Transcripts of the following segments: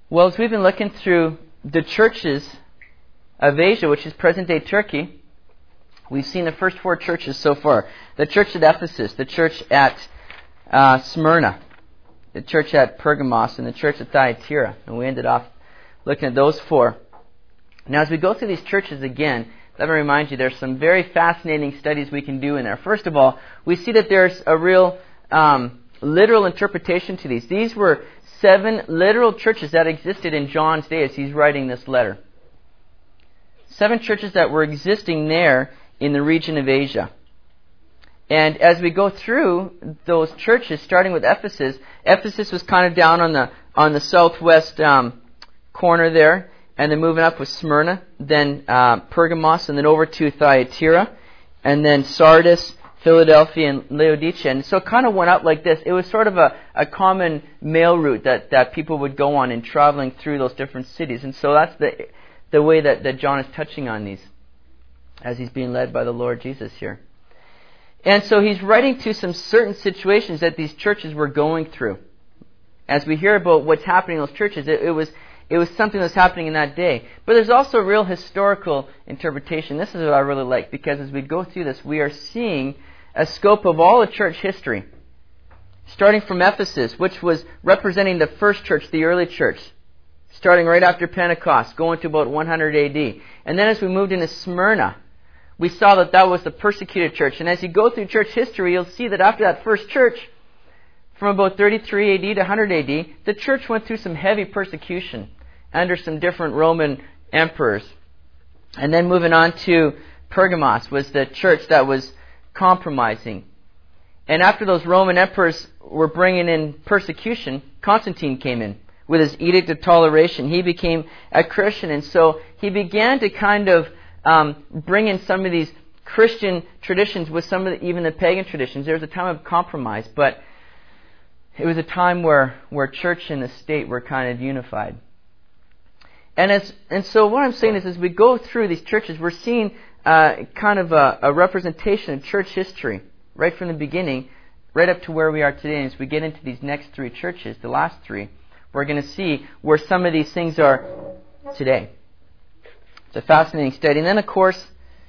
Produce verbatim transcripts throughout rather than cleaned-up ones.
Well, as we've been looking through the churches of Asia, which is present-day Turkey, we've seen the first four churches so far. The church at Ephesus, the church at uh, Smyrna, the church at Pergamos, and the church at Thyatira. And we ended off looking at those four. Now, as we go through these churches again, let me remind you, there's some very fascinating studies we can do in there. First of all, we see that there's a real um, literal interpretation to these. These were seven literal churches that existed in John's day as he's writing this letter. Seven churches that were existing there in the region of Asia. And as we go through those churches, starting with Ephesus, Ephesus was kind of down on the on the southwest um, corner there, and then moving up with Smyrna, then uh, Pergamos, and then over to Thyatira, and then Sardis, Philadelphia, and Laodicea. And so it kind of went up like this. It was sort of a, a common mail route that, that people would go on in traveling through those different cities. And so that's the the way that, that John is touching on these as he's being led by the Lord Jesus here. And so he's writing to some certain situations that these churches were going through. As we hear about what's happening in those churches, it, it was it was something that was happening in that day. But there's also real historical interpretation. This is what I really like, because as we go through this, we are seeing a scope of all of church history. Starting from Ephesus, which was representing the first church, the early church. Starting right after Pentecost, going to about one hundred A D. And then as we moved into Smyrna, we saw that that was the persecuted church. And as you go through church history, you'll see that after that first church, from about thirty-three A D to one hundred A D, the church went through some heavy persecution under some different Roman emperors. And then moving on to Pergamos was the church that was compromising. And after those Roman emperors were bringing in persecution, Constantine came in with his Edict of Toleration. He became a Christian, and so he began to kind of um, bring in some of these Christian traditions with some of the, even the pagan traditions. There was a time of compromise, but it was a time where, where church and the state were kind of unified. And as and so what I'm saying is, as we go through these churches, we're seeing uh, kind of a, a representation of church history right from the beginning, right up to where we are today. And as we get into these next three churches, the last three, we're going to see where some of these things are today. It's a fascinating study. And then, of course,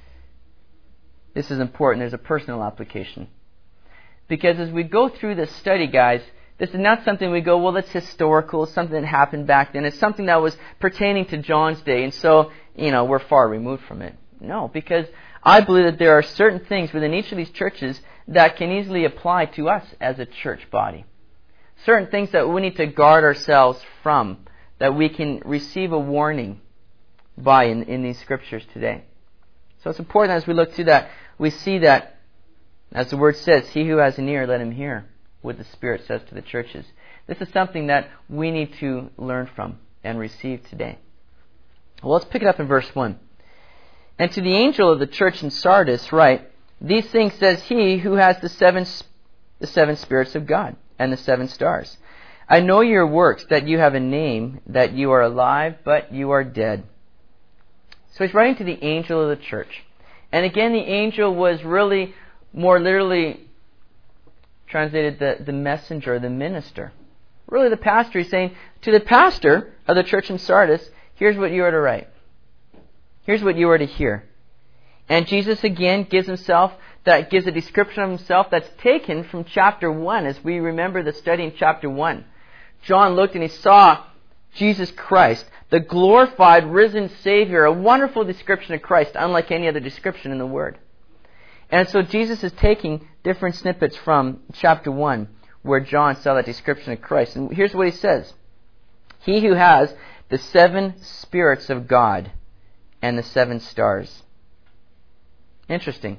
this is important. There's a personal application. Because as we go through this study, guys, this is not something we go, well, it's historical. It's something that happened back then. It's something that was pertaining to John's day. And so, you know, we're far removed from it. No, because I believe that there are certain things within each of these churches that can easily apply to us as a church body. Certain things that we need to guard ourselves from, that we can receive a warning by in, in these scriptures today. So it's important as we look through that, we see that, as the word says, he who has an ear, let him hear what the Spirit says to the churches. This is something that we need to learn from and receive today. Well, let's pick it up in verse one. And to the angel of the church in Sardis write, these things says he who has the seven, the seven spirits of God and the seven stars. I know your works, that you have a name, that you are alive, but you are dead. So he's writing to the angel of the church. And again, the angel was really more literally translated the, the messenger, the minister. Really the pastor. He's saying to the pastor of the church in Sardis, here's what you are to write. Here's what you are to hear. And Jesus again gives himself, that gives a description of himself that's taken from chapter one, as we remember the study in chapter one. John looked and he saw Jesus Christ, the glorified, risen Savior, a wonderful description of Christ, unlike any other description in the Word. And so Jesus is taking different snippets from chapter one, where John saw that description of Christ. And here's what he says. He who has the seven spirits of God and the seven stars. Interesting.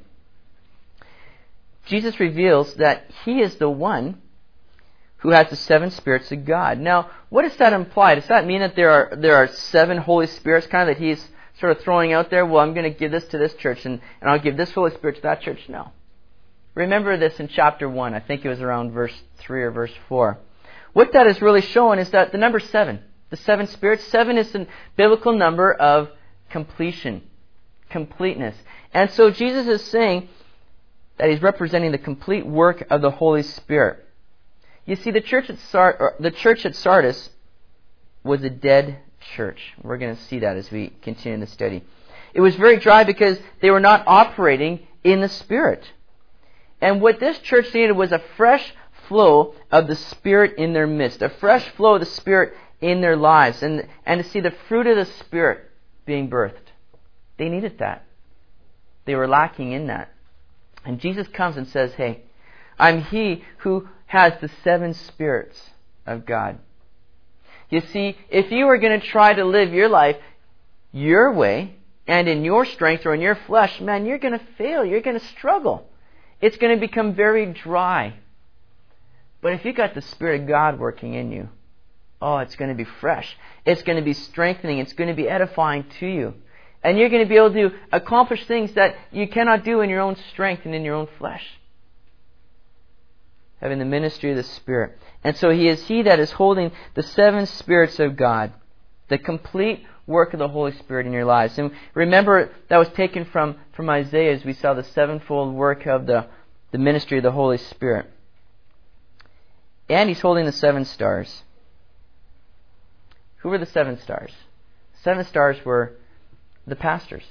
Jesus reveals that he is the one who has the seven spirits of God. Now, what does that imply? Does that mean that there are there are seven Holy Spirits kind of that he's sort of throwing out there? Well, I'm going to give this to this church and, and I'll give this Holy Spirit to that church? No. Remember this in chapter one. I think it was around verse three or verse four. What that is really showing is that the number seven, the seven spirits, seven is the biblical number of completion, completeness. And so Jesus is saying that he's representing the complete work of the Holy Spirit. You see, the church at Sard- the church at Sardis was a dead church. We're going to see that as we continue the study. It was very dry because they were not operating in the Spirit. And what this church needed was a fresh flow of the Spirit in their midst, a fresh flow of the Spirit in their lives, and, and to see the fruit of the Spirit being birthed. They needed that. They were lacking in that. And Jesus comes and says, hey, I'm He who has the seven spirits of God. You see, if you are going to try to live your life your way and in your strength or in your flesh, man, you're going to fail. You're going to struggle. It's going to become very dry. But if you got the Spirit of God working in you, oh, it's going to be fresh. It's going to be strengthening. It's going to be edifying to you. And you're going to be able to accomplish things that you cannot do in your own strength and in your own flesh. Having the ministry of the Spirit. And so He is He that is holding the seven spirits of God. The complete work of the Holy Spirit in your lives. And remember, that was taken from, from Isaiah as we saw the sevenfold work of the, the ministry of the Holy Spirit. And He's holding the seven stars. Who were the seven stars? Seven stars were the pastors.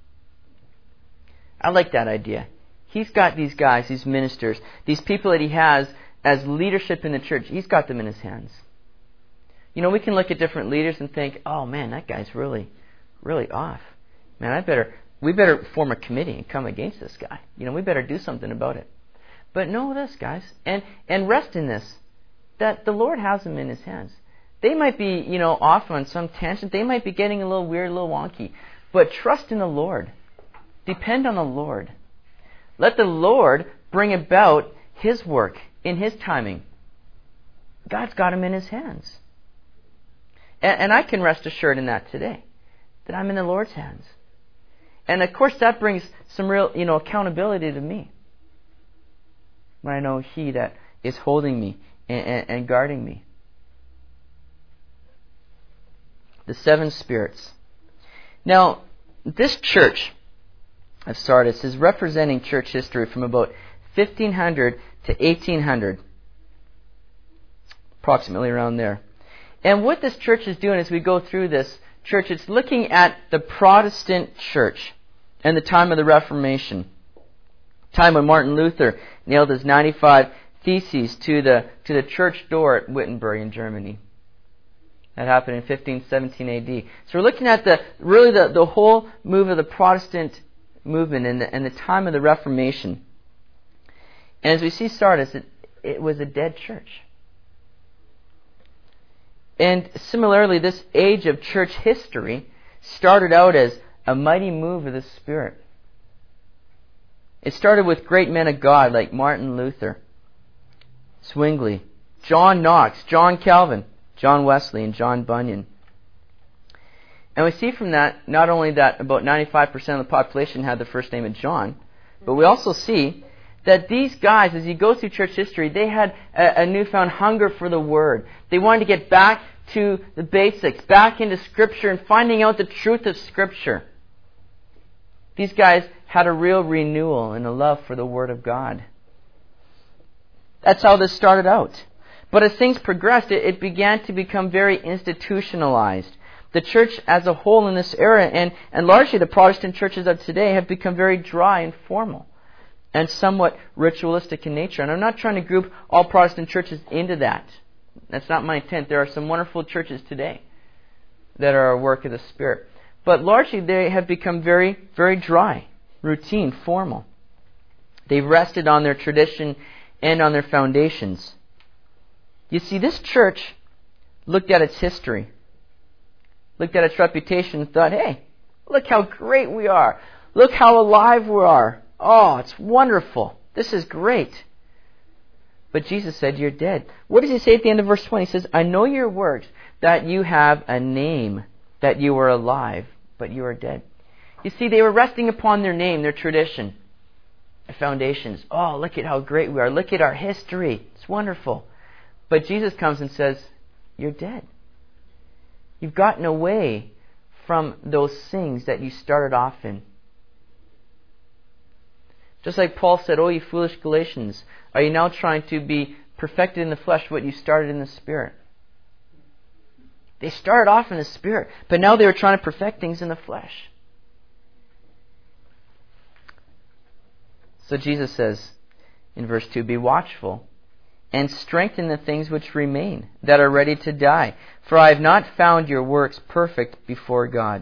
I like that idea. He's got these guys, these ministers, these people that He has as leadership in the church. He's got them in His hands. You know, we can look at different leaders and think, oh man, that guy's really, really off. Man, I better, we better form a committee and come against this guy. You know, we better do something about it. But know this, guys, and, and rest in this, that the Lord has them in His hands. They might be, you know, off on some tangent. They might be getting a little weird, a little wonky. But trust in the Lord. Depend on the Lord. Let the Lord bring about His work in His timing. God's got them in His hands. And, and I can rest assured in that today, that I'm in the Lord's hands. And of course that brings some real, you know, accountability to me. When I know He that is holding me and, and, and guarding me. The seven spirits. Now, this church of Sardis is representing church history from about fifteen hundred to eighteen hundred. Approximately around there. And what this church is doing as we go through this church, it's looking at the Protestant church and the time of the Reformation. Time when Martin Luther nailed his ninety-five Theses to the, to the church door at Wittenberg in Germany. That happened in fifteen seventeen A D. So we're looking at the really the, the whole move of the Protestant movement and the, and the time of the Reformation. And as we see Sardis, it, it was a dead church. And similarly, this age of church history started out as a mighty move of the Spirit. It started with great men of God like Martin Luther, Zwingli, John Knox, John Calvin, John Wesley, and John Bunyan. And we see from that not only that about ninety-five percent of the population had the first name of John, but we also see that these guys, as you go through church history, they had a, a newfound hunger for the Word. They wanted to get back to the basics, back into Scripture and finding out the truth of Scripture. These guys had a real renewal and a love for the Word of God. That's how this started out. But as things progressed, it, it began to become very institutionalized. The church as a whole in this era, and, and largely the Protestant churches of today, have become very dry and formal and somewhat ritualistic in nature. And I'm not trying to group all Protestant churches into that. That's not my intent. There are some wonderful churches today that are a work of the Spirit. But largely they have become very, very dry, routine, formal. They've rested on their tradition and on their foundations. You see, this church looked at its history, looked at its reputation and thought, hey, look how great we are. Look how alive we are. Oh, it's wonderful. This is great. But Jesus said, you're dead. What does He say at the end of verse twenty? He says, I know your works, that you have a name, that you are alive, but you are dead. You see, they were resting upon their name, their tradition, their foundations. Oh, look at how great we are. Look at our history. It's wonderful. But Jesus comes and says, you're dead. You've gotten away from those things that you started off in. Just like Paul said, oh, you foolish Galatians, are you now trying to be perfected in the flesh what you started in the Spirit? They started off in the Spirit, but now they were trying to perfect things in the flesh. So Jesus says in verse two, be watchful and strengthen the things which remain, that are ready to die. For I have not found your works perfect before God.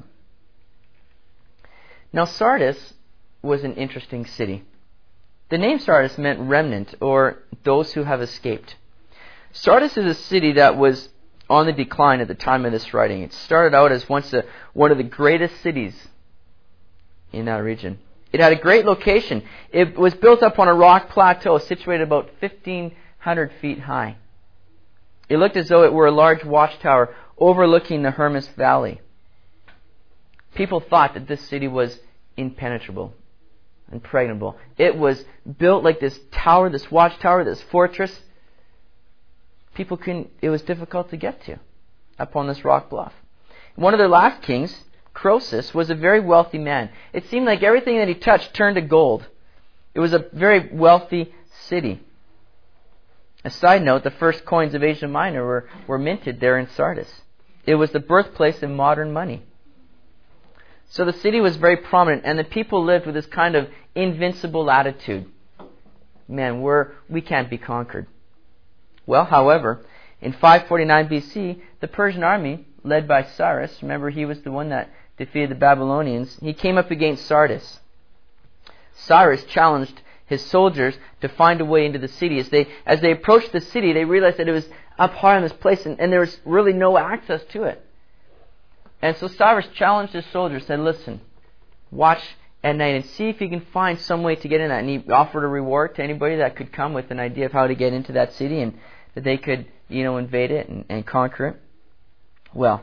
Now Sardis was an interesting city. The name Sardis meant remnant, or those who have escaped. Sardis is a city that was on the decline at the time of this writing. It started out as once a, one of the greatest cities in that region. It had a great location. It was built up on a rock plateau situated about fifteen hundred feet high. It looked as though it were a large watchtower overlooking the Hermus Valley. People thought that this city was impenetrable, impregnable. It was built like this tower, this watchtower, this fortress. People couldn't, it was difficult to get to up on this rock bluff. One of their last kings, Croesus, was a very wealthy man. It seemed like everything that he touched turned to gold. It was a very wealthy city. A side note, the first coins of Asia Minor were, were minted there in Sardis. It was the birthplace of modern money. So the city was very prominent, and the people lived with this kind of invincible attitude. Man, we're, we can't be conquered. Well, however, in five forty-nine B C, the Persian army, led by Cyrus, remember he was the one that defeated the Babylonians, he came up against Sardis. Cyrus challenged his soldiers to find a way into the city. As they as they approached the city, they realized that it was up high on this place, and, and there was really no access to it. And so Cyrus challenged his soldiers, said, listen, watch at night and see if you can find some way to get in that. And he offered a reward to anybody that could come with an idea of how to get into that city and that they could, you know, invade it and, and conquer it. Well,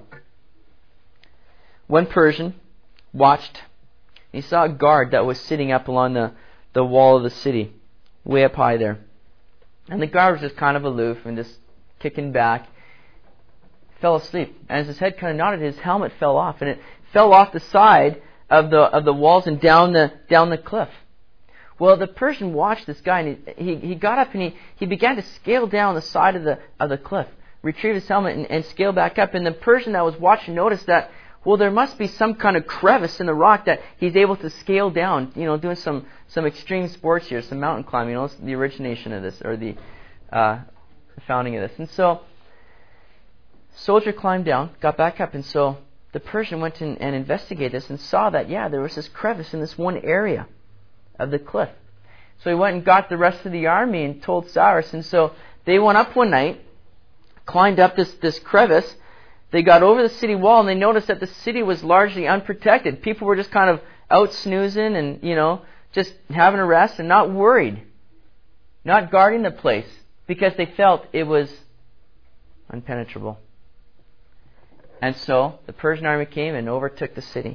one Persian watched. He saw a guard that was sitting up along the, the wall of the city, way up high there. And the guard was just kind of aloof and just kicking back. Fell asleep. And as his head kind of nodded, his helmet fell off, and it fell off the side of the of the walls and down the down the cliff. Well, the Persian watched this guy, and he he, he got up and he, he began to scale down the side of the of the cliff, retrieve his helmet, and, and scale back up. And the Persian that was watching noticed that, well, there must be some kind of crevice in the rock that he's able to scale down. You know, doing some some extreme sports here, some mountain climbing. You know, it's the origination of this, or the uh, founding of this. And so, soldier climbed down, got back up, and so the Persian went in and investigated this and saw that, yeah, there was this crevice in this one area of the cliff. So he went and got the rest of the army and told Cyrus. And so they went up one night, climbed up this, this crevice. They got over the city wall, and they noticed that the city was largely unprotected. People were just kind of out snoozing and, you know, just having a rest and not worried, not guarding the place because they felt it was impenetrable. And so the Persian army came and overtook the city.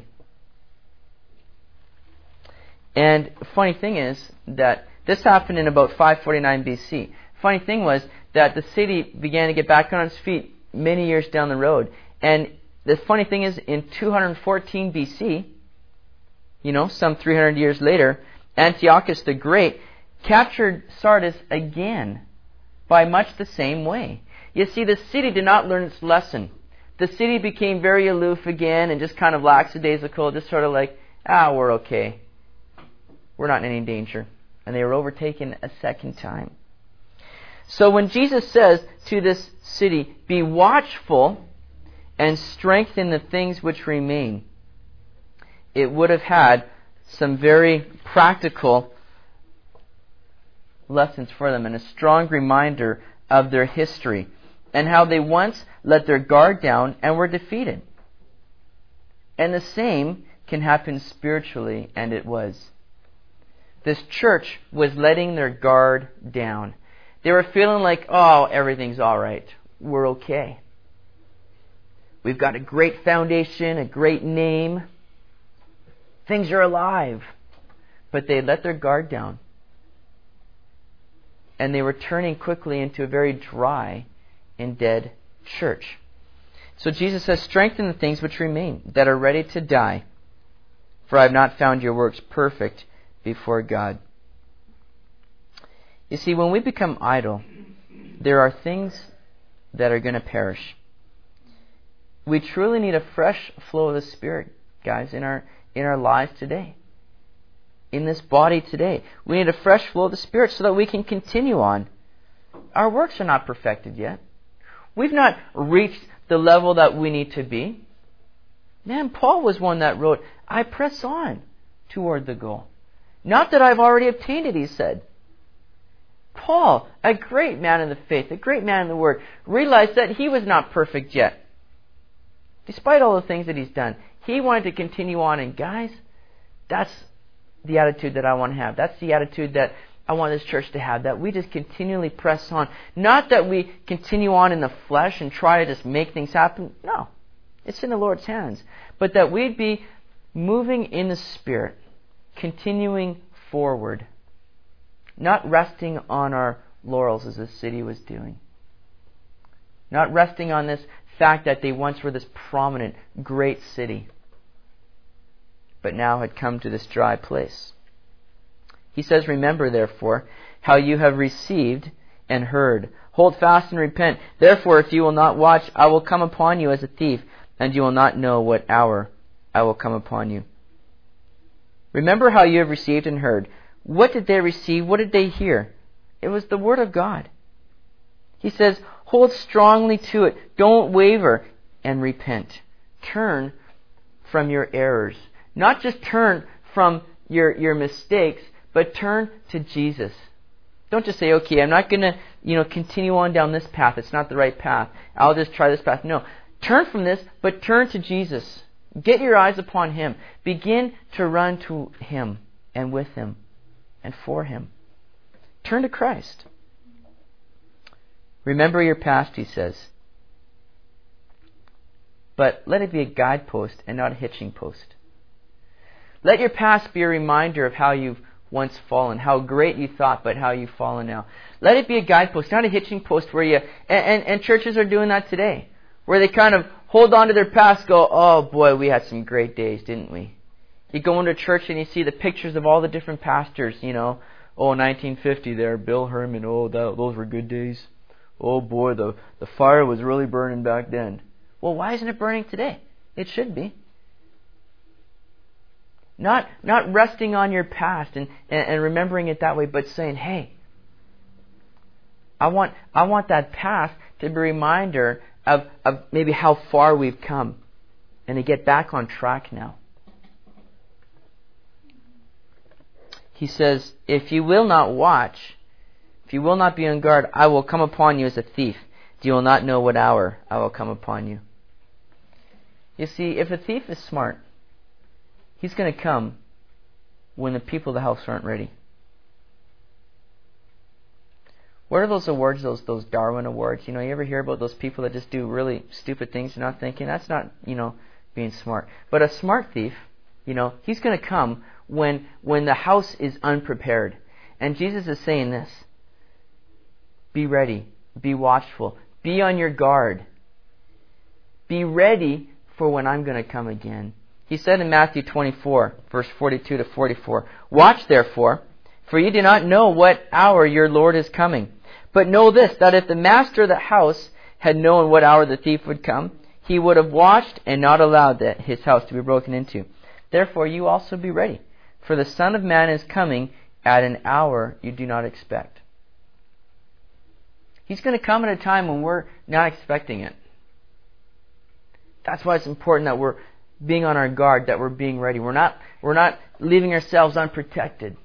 And the funny thing is that this happened in about five forty-nine B C. Funny thing was that the city began to get back on its feet many years down the road. And the funny thing is, in two fourteen B C, you know, some three hundred years later, Antiochus the Great captured Sardis again by much the same way. You see, the city did not learn its lesson. The city became very aloof again and just kind of lackadaisical, just sort of like, ah, we're okay. We're not in any danger. And they were overtaken a second time. So when Jesus says to this city, be watchful and strengthen the things which remain, it would have had some very practical lessons for them and a strong reminder of their history and how they once let their guard down and were defeated. And the same can happen spiritually, and it was. This church was letting their guard down. They were feeling like, oh, everything's all right. We're okay. We've got a great foundation, a great name. Things are alive. But they let their guard down. And they were turning quickly into a very dry and dead church. So Jesus says, strengthen the things which remain, that are ready to die. For I have not found your works perfect before God. You see, when we become idle, there are things that are going to perish. we truly need a fresh flow of the Spirit, guys, in our in our lives today. In this body today. We need a fresh flow of the Spirit so that we can continue on. Our works are not perfected yet. We've not reached the level that we need to be. Man, Paul was one that wrote, I press on toward the goal. Not that I've already obtained it, he said. Paul, a great man in the faith, a great man in the Word, realized that he was not perfect yet. Despite all the things that he's done, he wanted to continue on. And guys, that's the attitude that I want to have. That's the attitude that I want this church to have, that we just continually press on. Not that we continue on in the flesh and try to just make things happen. No, it's in the Lord's hands. But that we'd be moving in the Spirit, continuing forward, not resting on our laurels as the city was doing. Not resting on this fact that they once were this prominent, great city, but now had come to this dry place. He says, remember, therefore, how you have received and heard. Hold fast and repent. Therefore, if you will not watch, I will come upon you as a thief, and you will not know what hour I will come upon you. Remember how you have received and heard. What did they receive? What did they hear? It was the Word of God. He says, hold strongly to it. Don't waver, and repent. Turn from your errors. Not just turn from your, your mistakes, but turn to Jesus. Don't just say, okay, I'm not going to, you know, continue on down this path. It's not the right path. I'll just try this path. No. Turn from this, but turn to Jesus. Get your eyes upon Him. Begin to run to Him and with Him and for Him. Turn to Christ. Remember your past, he says. But let it be a guidepost and not a hitching post. Let your past be a reminder of how you've once fallen, how great you thought, but how you've fallen now. Let it be a guidepost, not a hitching post where you, and, and, and churches are doing that today, where they kind of hold on to their past, go, oh boy, we had some great days, didn't we? You go into church and you see the pictures of all the different pastors, you know, oh, nineteen fifty there, Bill Herman, oh, that, those were good days. Oh boy, the, the fire was really burning back then. Well, why isn't it burning today? It should be. Not not resting on your past and, and, and remembering it that way, but saying, hey, I want I want that past to be a reminder of, of maybe how far we've come and to get back on track now. He says, if you will not watch, if you will not be on guard, I will come upon you as a thief. You will not know what hour I will come upon you. You see, if a thief is smart, he's going to come when the people of the house aren't ready. What are those awards, those those Darwin Awards? You know, you ever hear about those people that just do really stupid things and not thinking? That's not, you know, being smart. But a smart thief, you know, he's going to come when when the house is unprepared. And Jesus is saying this. Be ready. Be watchful. Be on your guard. Be ready for when I'm going to come again. He said in Matthew twenty-four, verse forty-two to forty-four, watch therefore, for you do not know what hour your Lord is coming. But know this, that if the master of the house had known what hour the thief would come, he would have watched and not allowed that his house to be broken into. Therefore you also be ready, for the Son of Man is coming at an hour you do not expect. He's going to come at a time when we're not expecting it. That's why it's important that we're being on our guard, that we're being ready. We're not, we're not leaving ourselves unprotected.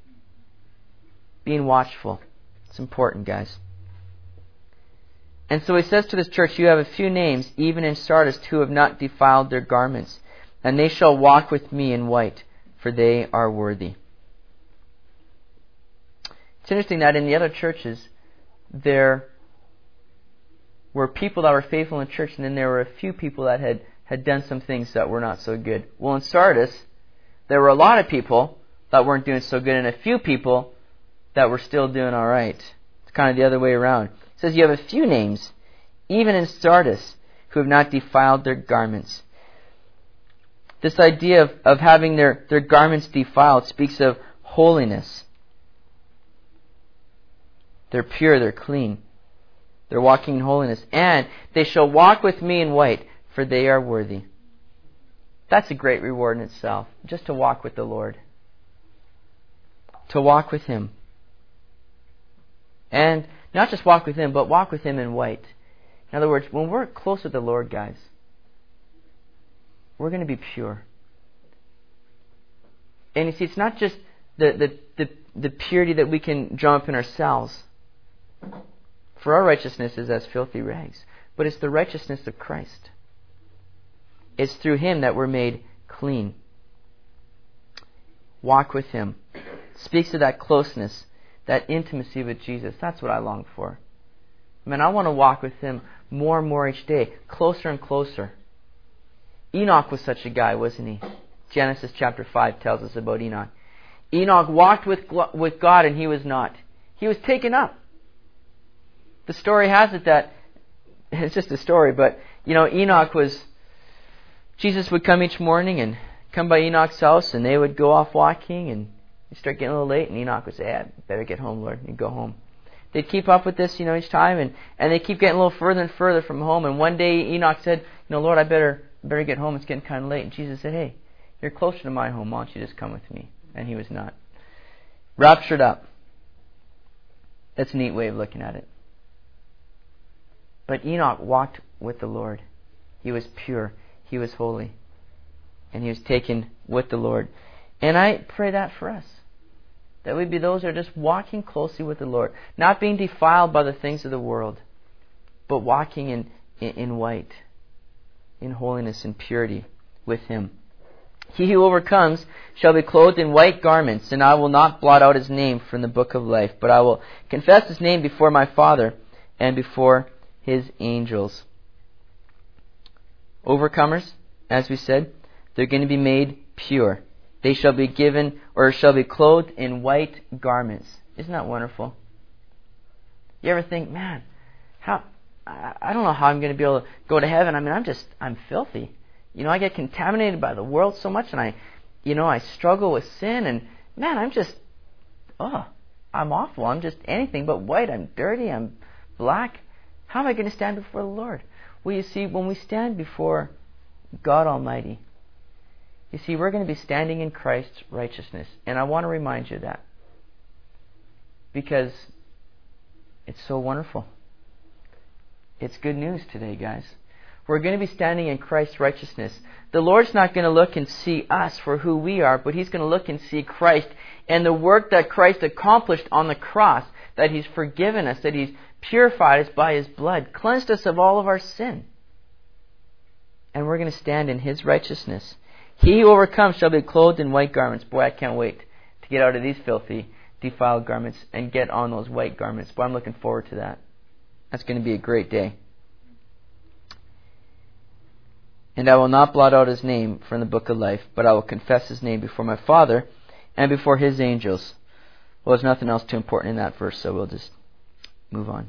Being watchful. It's important, guys. And so he says to this church, you have a few names, even in Sardis, who have not defiled their garments, and they shall walk with me in white, for they are worthy. It's interesting that in the other churches, there were people that were faithful in church, and then there were a few people that had, had done some things that were not so good. Well, in Sardis, there were a lot of people that weren't doing so good, and a few people that were still doing all right. It's kind of the other way around. It says you have a few names, even in Sardis, who have not defiled their garments. This idea of, of having their, their garments defiled speaks of holiness. They're pure, they're clean. They're walking in holiness. And they shall walk with me in white, for they are worthy. That's a great reward in itself, just to walk with the Lord. To walk with Him. And not just walk with Him, but walk with Him in white. In other words, when we're close with the Lord, guys, we're going to be pure. And you see, it's not just the, the, the, the purity that we can drum up in ourselves. For our righteousness is as filthy rags. But it's the righteousness of Christ. It's through Him that we're made clean. Walk with Him. Speaks of that closeness, that intimacy with Jesus. That's what I long for. I mean, I want to walk with Him more and more each day, closer and closer. Enoch was such a guy, wasn't he? Genesis chapter five tells us about Enoch. Enoch walked with, with God and he was not. He was taken up. The story has it that, it's just a story, but, you know, Enoch was, Jesus would come each morning and come by Enoch's house and they would go off walking and they'd start getting a little late and Enoch would say, "I better get home, Lord," and he'd go home. They'd keep up with this, you know, each time and, and they keep getting a little further and further from home. And one day Enoch said, "You know, Lord, I better better get home. It's getting kind of late." And Jesus said, "Hey, you're closer to my home. Why don't you just come with me?" And he was not. Raptured up. That's a neat way of looking at it. But Enoch walked with the Lord. He was pure. He was holy. And he was taken with the Lord. And I pray that for us. That we be those that are just walking closely with the Lord. Not being defiled by the things of the world. But walking in, in, in white. In holiness and purity with Him. He who overcomes shall be clothed in white garments, and I will not blot out his name from the book of life, but I will confess his name before my Father and before His angels. Overcomers, as we said, they're going to be made pure. They shall be given, or shall be clothed in white garments. Isn't that wonderful? You ever think, man, how I, I don't know how I'm going to be able to go to heaven. I mean, I'm just, I'm filthy. You know, I get contaminated by the world so much, and I, you know, I struggle with sin, and man, I'm just, oh, I'm awful. I'm just anything but white. I'm dirty. I'm black. How am I going to stand before the Lord? Well, you see, when we stand before God Almighty, you see, we're going to be standing in Christ's righteousness. And I want to remind you of that. Because it's so wonderful. It's good news today, guys. We're going to be standing in Christ's righteousness. The Lord's not going to look and see us for who we are, but He's going to look and see Christ and the work that Christ accomplished on the cross, that He's forgiven us, that He's purified us by His blood, cleansed us of all of our sin. And we're going to stand in His righteousness. He who overcomes shall be clothed in white garments. Boy, I can't wait to get out of these filthy, defiled garments and get on those white garments. But I'm looking forward to that. That's going to be a great day. And I will not blot out his name from the book of life, but I will confess his name before my Father and before His angels. Well, there's nothing else too important in that verse, so we'll just move on.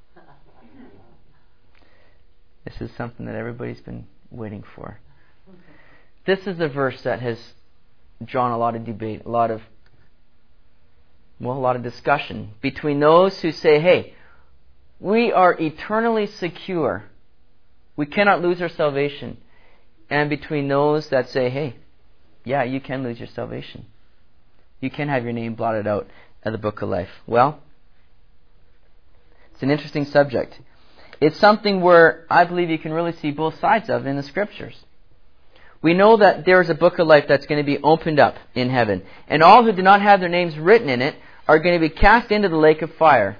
This is something that everybody's been waiting for. This is a verse that has drawn a lot of debate, a lot of, well, a lot of discussion between those who say, hey, we are eternally secure. We cannot lose our salvation. And between those that say, hey, yeah, you can lose your salvation. You can have your name blotted out of the book of life. Well, it's an interesting subject. It's something where I believe you can really see both sides of in the Scriptures. We know that there is a book of life that's going to be opened up in heaven. And all who do not have their names written in it are going to be cast into the lake of fire.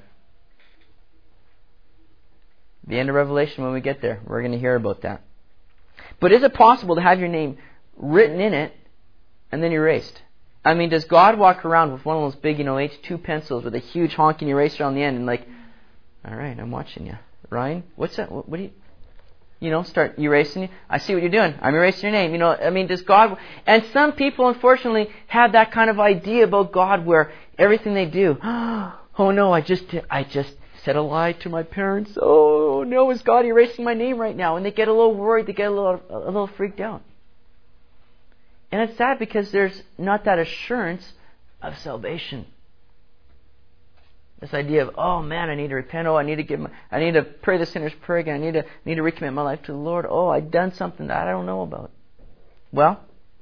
The end of Revelation, when we get there, we're going to hear about that. But is it possible to have your name written in it and then erased? I mean, does God walk around with one of those big, you know, H two pencils with a huge honking eraser on the end and like, all right, I'm watching you. Ryan, what's that? What, what do you, you know, start erasing you? I see what you're doing. I'm erasing your name. You know, I mean, does God, and some people, unfortunately, have that kind of idea about God where everything they do, oh no, I just, I just, said a lie to my parents. Oh no, is God erasing my name right now? And they get a little worried, they get a little a little freaked out. And it's sad because there's not that assurance of salvation. This idea of, oh man, I need to repent. Oh, I need to give my, I need to pray the sinner's prayer again. I need to need to recommit my life to the Lord. Oh, I've done something that I don't know about. Well,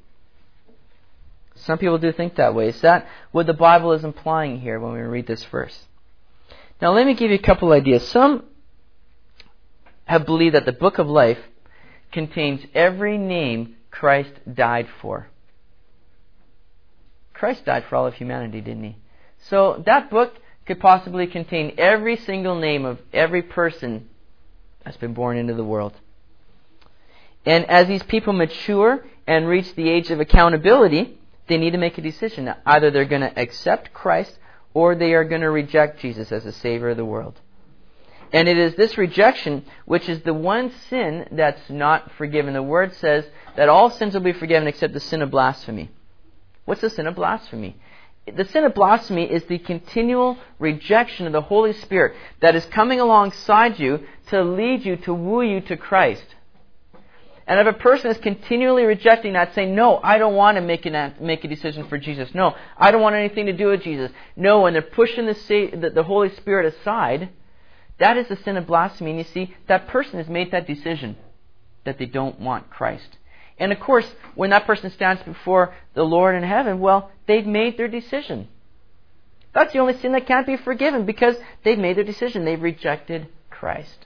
some people do think that way. Is that what the Bible is implying here when we read this verse? Now, let me give you a couple ideas. Some have believed that the book of life contains every name Christ died for. Christ died for all of humanity, didn't he? So that book could possibly contain every single name of every person that's been born into the world. And as these people mature and reach the age of accountability, they need to make a decision. Now, either they're going to accept Christ or they are going to reject Jesus as the Savior of the world. And it is this rejection which is the one sin that's not forgiven. The Word says that all sins will be forgiven except the sin of blasphemy. What's the sin of blasphemy? The sin of blasphemy is the continual rejection of the Holy Spirit that is coming alongside you to lead you, to woo you to Christ. And if a person is continually rejecting that, saying, no, I don't want to make, an, make a decision for Jesus. No, I don't want anything to do with Jesus. No, and they're pushing the, the, the Holy Spirit aside, that is the sin of blasphemy. And you see, that person has made that decision that they don't want Christ. And of course, when that person stands before the Lord in heaven, well, they've made their decision. That's the only sin that can't be forgiven because they've made their decision. They've rejected Christ.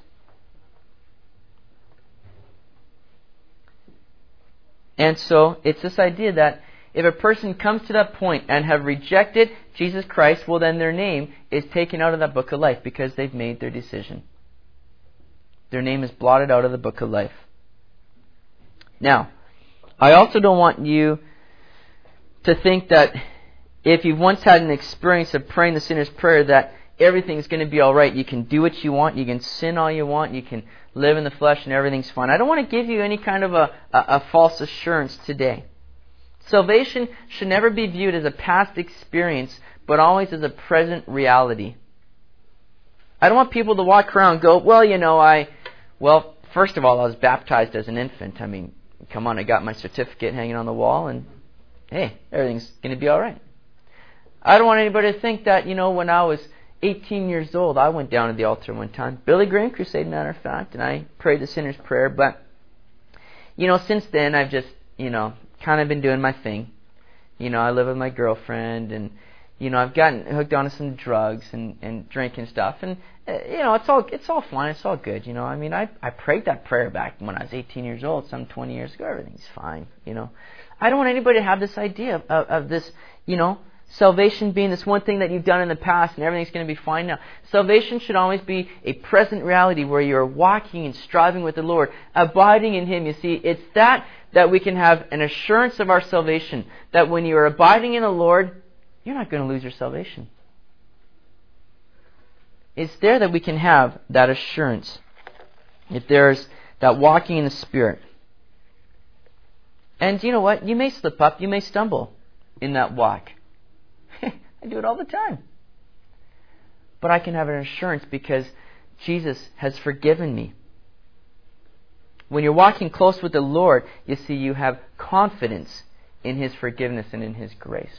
And so, it's this idea that if a person comes to that point and have rejected Jesus Christ, well then their name is taken out of that book of life because they've made their decision. Their name is blotted out of the book of life. Now, I also don't want you to think that if you've once had an experience of praying the sinner's prayer that everything's going to be all right. You can do what you want. You can sin all you want. You can live in the flesh and everything's fine. I don't want to give you any kind of a, a, a false assurance today. Salvation should never be viewed as a past experience, but always as a present reality. I don't want people to walk around and go, well, you know, I, well, first of all, I was baptized as an infant. I mean, come on, I got my certificate hanging on the wall, and hey, everything's going to be all right. I don't want anybody to think that, you know, when I was eighteen years old, I went down to the altar one time. Billy Graham Crusade, matter of fact, and I prayed the sinner's prayer. But, you know, since then, I've just, you know, kind of been doing my thing. You know, I live with my girlfriend, and, you know, I've gotten hooked onto some drugs and, and drinking stuff. And, uh, you know, it's all it's all fine. It's all good, you know. I mean, I, I prayed that prayer back when I was eighteen years old, some twenty years ago. Everything's fine, you know. I don't want anybody to have this idea of, of, of this, you know, salvation being this one thing that you've done in the past and everything's going to be fine now. Salvation should always be a present reality where you're walking and striving with the Lord, abiding in Him. You see, it's that that we can have an assurance of our salvation, that when you are abiding in the Lord, you're not going to lose your salvation. It's there that we can have that assurance. If there's that walking in the Spirit. And you know what? You may slip up, you may stumble in that walk. I do it all the time. But I can have an assurance because Jesus has forgiven me. When you're walking close with the Lord, you see, you have confidence in His forgiveness and in His grace.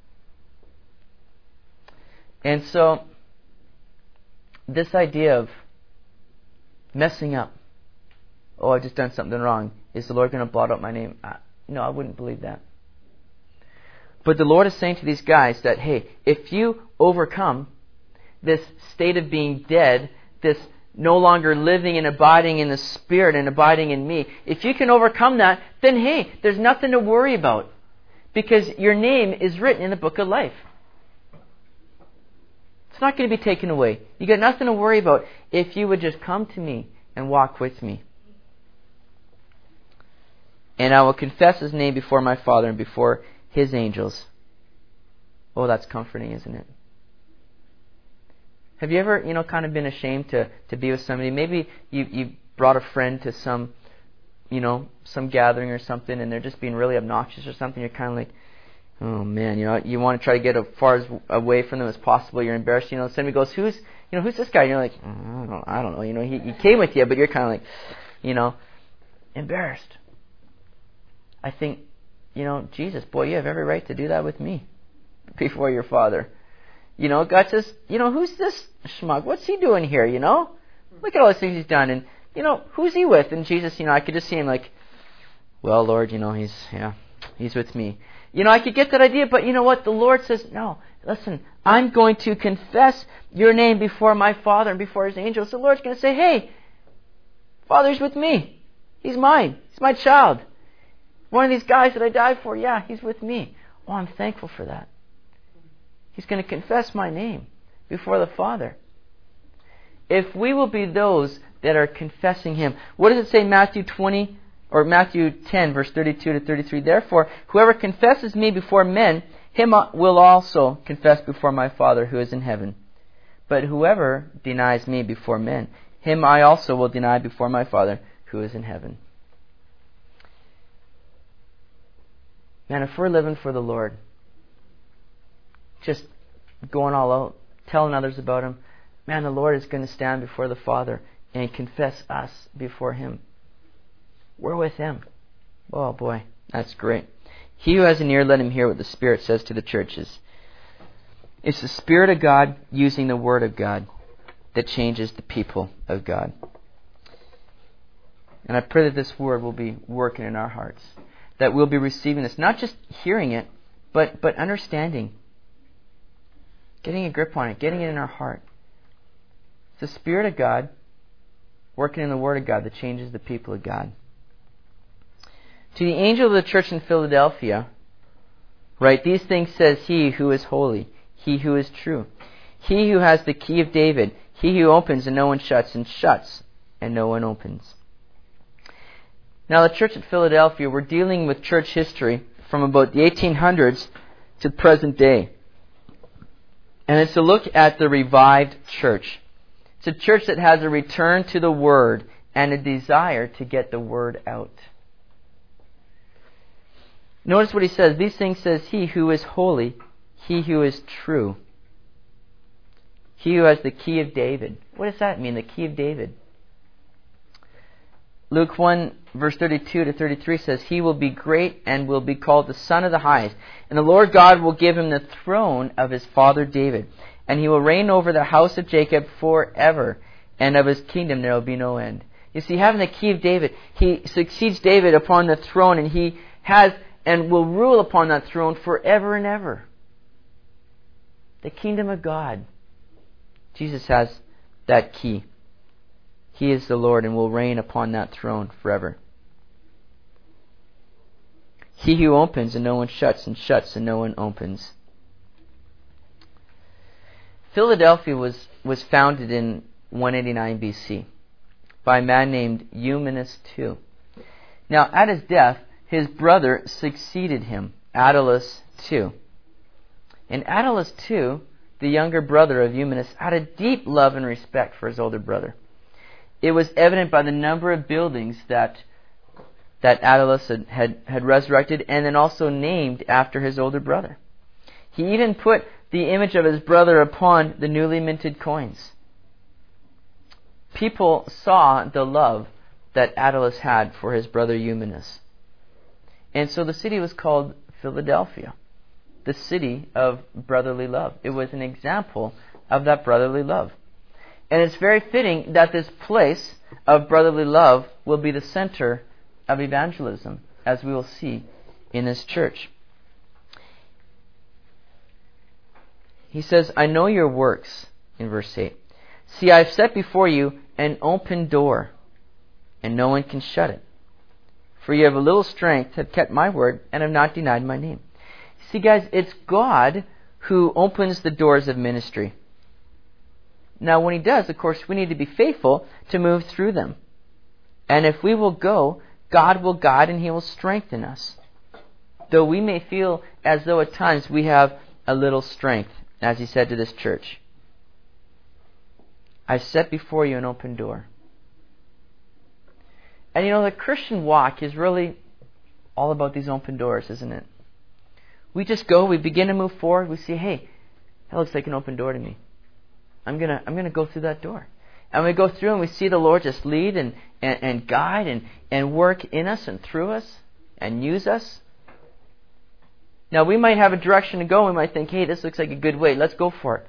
And so, this idea of messing up, oh, I've just done something wrong, is the Lord going to blot out my name? Uh, no, I wouldn't believe that. But the Lord is saying to these guys that, hey, if you overcome this state of being dead, this no longer living and abiding in the Spirit and abiding in me, if you can overcome that, then hey, there's nothing to worry about. Because your name is written in the book of life. It's not going to be taken away. You got nothing to worry about if you would just come to me and walk with me. And I will confess His name before my Father and before His angels. Oh, that's comforting, isn't it? Have you ever, you know, kind of been ashamed to, to be with somebody? Maybe you you brought a friend to some, you know, some gathering or something, and they're just being really obnoxious or something. You're kind of like, oh man, you know, you want to try to get as far as away from them as possible. You're embarrassed, you know. Somebody goes, "Who's, you know, who's this guy?" And you're like, oh, I don't, I don't know. You know, he, he came with you, but you're kind of like, you know, embarrassed. I think, you know, Jesus, boy, you have every right to do that with me before your Father. You know, God says, you know, who's this schmuck? What's he doing here, you know? Look at all the things he's done. And, you know, who's he with? And Jesus, you know, I could just see him like, well, Lord, you know, he's, yeah, he's with me. You know, I could get that idea, but you know what? The Lord says, no, listen, I'm going to confess your name before my Father and before his angels. The Lord's going to say, hey, Father's with me. He's mine. He's my child. One of these guys that I died for, yeah, he's with me. Oh, I'm thankful for that. He's going to confess my name before the Father. If we will be those that are confessing him. What does it say in Matthew twenty or Matthew ten, verse thirty-two to thirty-three? Therefore, whoever confesses me before men, him will also confess before my Father who is in heaven. But whoever denies me before men, him I also will deny before my Father who is in heaven. Man, if we're living for the Lord, just going all out, telling others about him, man, the Lord is going to stand before the Father and confess us before him. We're with him. Oh boy, that's great. He who has an ear, let him hear what the Spirit says to the churches. It's the Spirit of God using the Word of God that changes the people of God. And I pray that this Word will be working in our hearts. That we'll be receiving this, not just hearing it, but, but understanding. Getting a grip on it, getting it in our heart. It's the Spirit of God working in the Word of God that changes the people of God. To the angel of the church in Philadelphia, right, these things says he who is holy, he who is true, he who has the key of David, he who opens and no one shuts, and shuts and no one opens. Now the church at Philadelphia, we're dealing with church history from about the eighteen hundreds to present day. And it's a look at the revived church. It's a church that has a return to the Word and a desire to get the Word out. Notice what he says. These things says he who is holy, he who is true. He who has the key of David. What does that mean, the key of David? Luke one, verse thirty-two to thirty-three says, he will be great and will be called the Son of the Highest. And the Lord God will give him the throne of his father David. And he will reign over the house of Jacob forever. And of his kingdom there will be no end. You see, having the key of David, he succeeds David upon the throne, and he has and will rule upon that throne forever and ever. The kingdom of God. Jesus has that key. He is the Lord and will reign upon that throne forever. He who opens and no one shuts, and shuts and no one opens. Philadelphia was, was founded in one eighty-nine B C by a man named Eumenes the Second. Now, at his death, his brother succeeded him, Attalus the Second. And Attalus the Second, the younger brother of Eumenes, had a deep love and respect for his older brother. It was evident by the number of buildings that that Attalus had, had, had resurrected and then also named after his older brother. He even put the image of his brother upon the newly minted coins. People saw the love that Attalus had for his brother Eumenes. And so the city was called Philadelphia, the city of brotherly love. It was an example of that brotherly love. And it's very fitting that this place of brotherly love will be the center of evangelism, as we will see in this church. He says, I know your works, in verse eight. See, I have set before you an open door, and no one can shut it. For you have a little strength, have kept my word, and have not denied my name. See, guys, it's God who opens the doors of ministry. Now, when he does, of course, we need to be faithful to move through them. And if we will go, God will guide and he will strengthen us. Though we may feel as though at times we have a little strength, as he said to this church. I've set before you an open door. And you know, the Christian walk is really all about these open doors, isn't it? We just go, we begin to move forward, we see, hey, that looks like an open door to me. I'm gonna I'm gonna go through that door. And we go through and we see the Lord just lead and, and, and guide and, and work in us and through us and use us. Now we might have a direction to go, we might think, hey, this looks like a good way, let's go for it.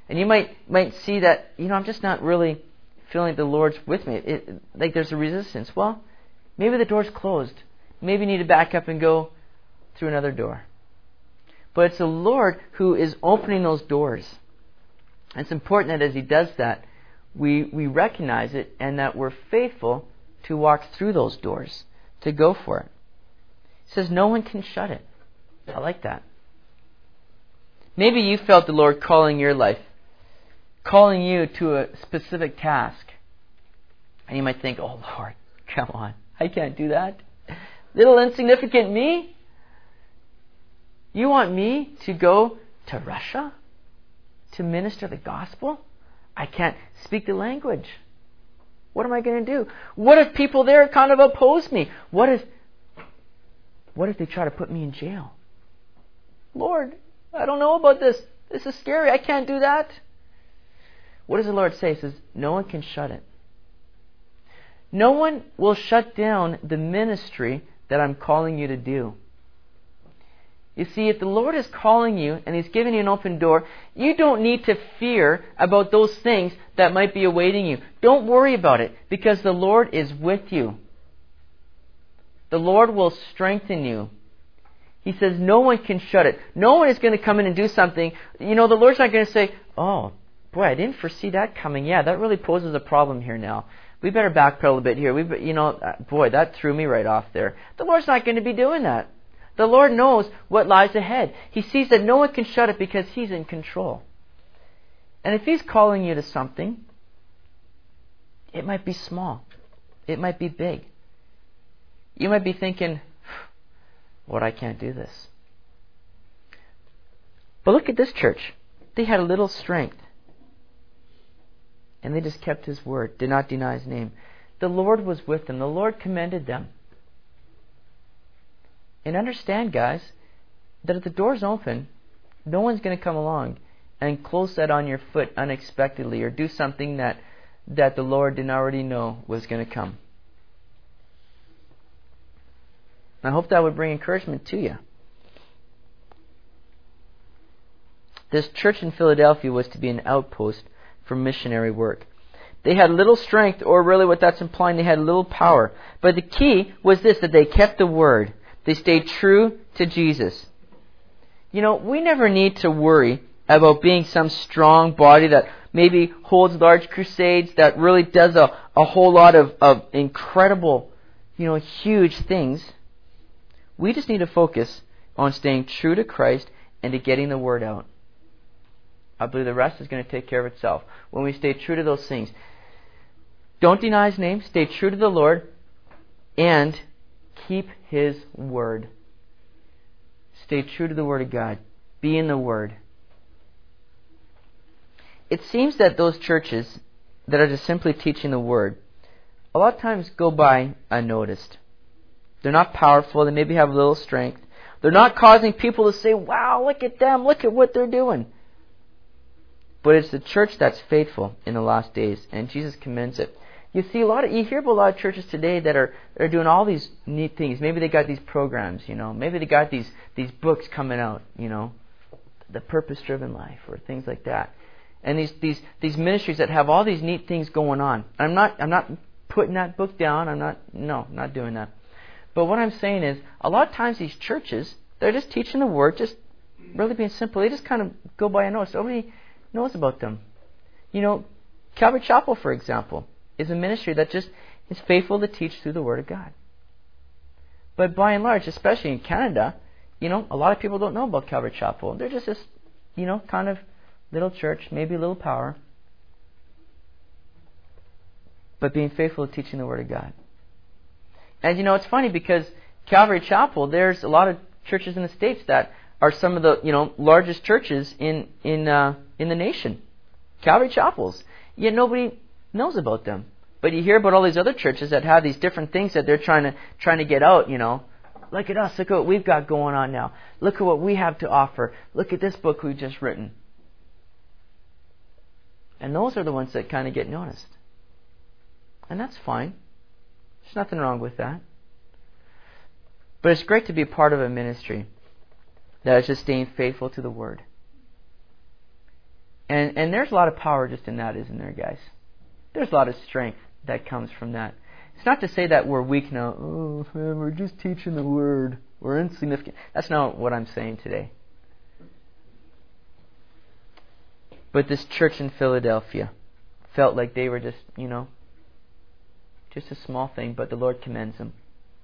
And you might might see that, you know, I'm just not really feeling the Lord's with me. It, like there's a resistance. Well, maybe the door's closed. Maybe you need to back up and go through another door. But it's the Lord who is opening those doors. And it's important that as He does that, we, we recognize it and that we're faithful to walk through those doors, to go for it. It says no one can shut it. I like that. Maybe you felt the Lord calling your life, calling you to a specific task. And you might think, oh Lord, come on, I can't do that. Little insignificant me? You want me to go to Russia to minister the gospel? I can't speak the language. What am I going to do? What if people there kind of oppose me? What if, what if they try to put me in jail? Lord, I don't know about this. This is scary. I can't do that. What does the Lord say? He says, no one can shut it. No one will shut down the ministry that I'm calling you to do. You see, if the Lord is calling you and He's giving you an open door, you don't need to fear about those things that might be awaiting you. Don't worry about it, because the Lord is with you. The Lord will strengthen you. He says no one can shut it. No one is going to come in and do something. You know, the Lord's not going to say, oh, boy, I didn't foresee that coming. Yeah, that really poses a problem here now. We better backpedal a bit here. We, you know, boy, that threw me right off there. The Lord's not going to be doing that. The Lord knows what lies ahead. He sees that no one can shut it because He's in control. And if He's calling you to something, it might be small. It might be big. You might be thinking, Lord, I can't do this. But look at this church. They had a little strength. And they just kept His word, did not deny His name. The Lord was with them. The Lord commended them. And understand, guys, that if the door's open, no one's going to come along and close that on your foot unexpectedly or do something that, that the Lord didn't already know was going to come. I hope that would bring encouragement to you. This church in Philadelphia was to be an outpost for missionary work. They had little strength, or really what that's implying, they had little power. But the key was this, that they kept the word. They stayed true to Jesus. You know, we never need to worry about being some strong body that maybe holds large crusades, that really does a, a whole lot of, of incredible, you know, huge things. We just need to focus on staying true to Christ and to getting the word out. I believe the rest is going to take care of itself when we stay true to those things. Don't deny His name. Stay true to the Lord and keep His word. Stay true to the Word of God. Be in the Word. It seems that those churches that are just simply teaching the Word a lot of times go by unnoticed. They're not powerful. They maybe have little strength. They're not causing people to say, wow, look at them. Look at what they're doing. But it's the church that's faithful in the last days, and Jesus commends it. You see a lot of, you hear about a lot of churches today that are, are doing all these neat things. Maybe they got these programs, you know. Maybe they got these, these books coming out, you know. The Purpose-Driven Life or things like that. And these, these, these ministries that have all these neat things going on. I'm not, I'm not putting that book down. I'm not, no, I'm not doing that. But what I'm saying is, a lot of times these churches, they're just teaching the Word, just really being simple. They just kind of go by unnoticed. Nobody knows about them. You know, Calvary Chapel, for example, is a ministry that just is faithful to teach through the Word of God. But by and large, especially in Canada, you know, a lot of people don't know about Calvary Chapel. They're just this, you know, kind of little church, maybe a little power, but being faithful to teaching the Word of God. And you know, it's funny because Calvary Chapel, there's a lot of churches in the States that are some of the, you know, largest churches in in uh, in the nation. Calvary Chapels. Yet nobody knows about them. But you hear about all these other churches that have these different things that they're trying to trying to get out, you know. Look at us, look at what we've got going on now. Look at what we have to offer. Look at this book we've just written. And those are the ones that kind of get noticed. And that's fine. There's nothing wrong with that. But it's great to be part of a ministry that is just staying faithful to the Word. And and there's a lot of power just in that, isn't there, guys? There's a lot of strength that comes from that. It's not to say that we're weak now. Oh, man, we're just teaching the Word. We're insignificant. That's not what I'm saying today. But this church in Philadelphia felt like they were just, you know, just a small thing, but the Lord commends them.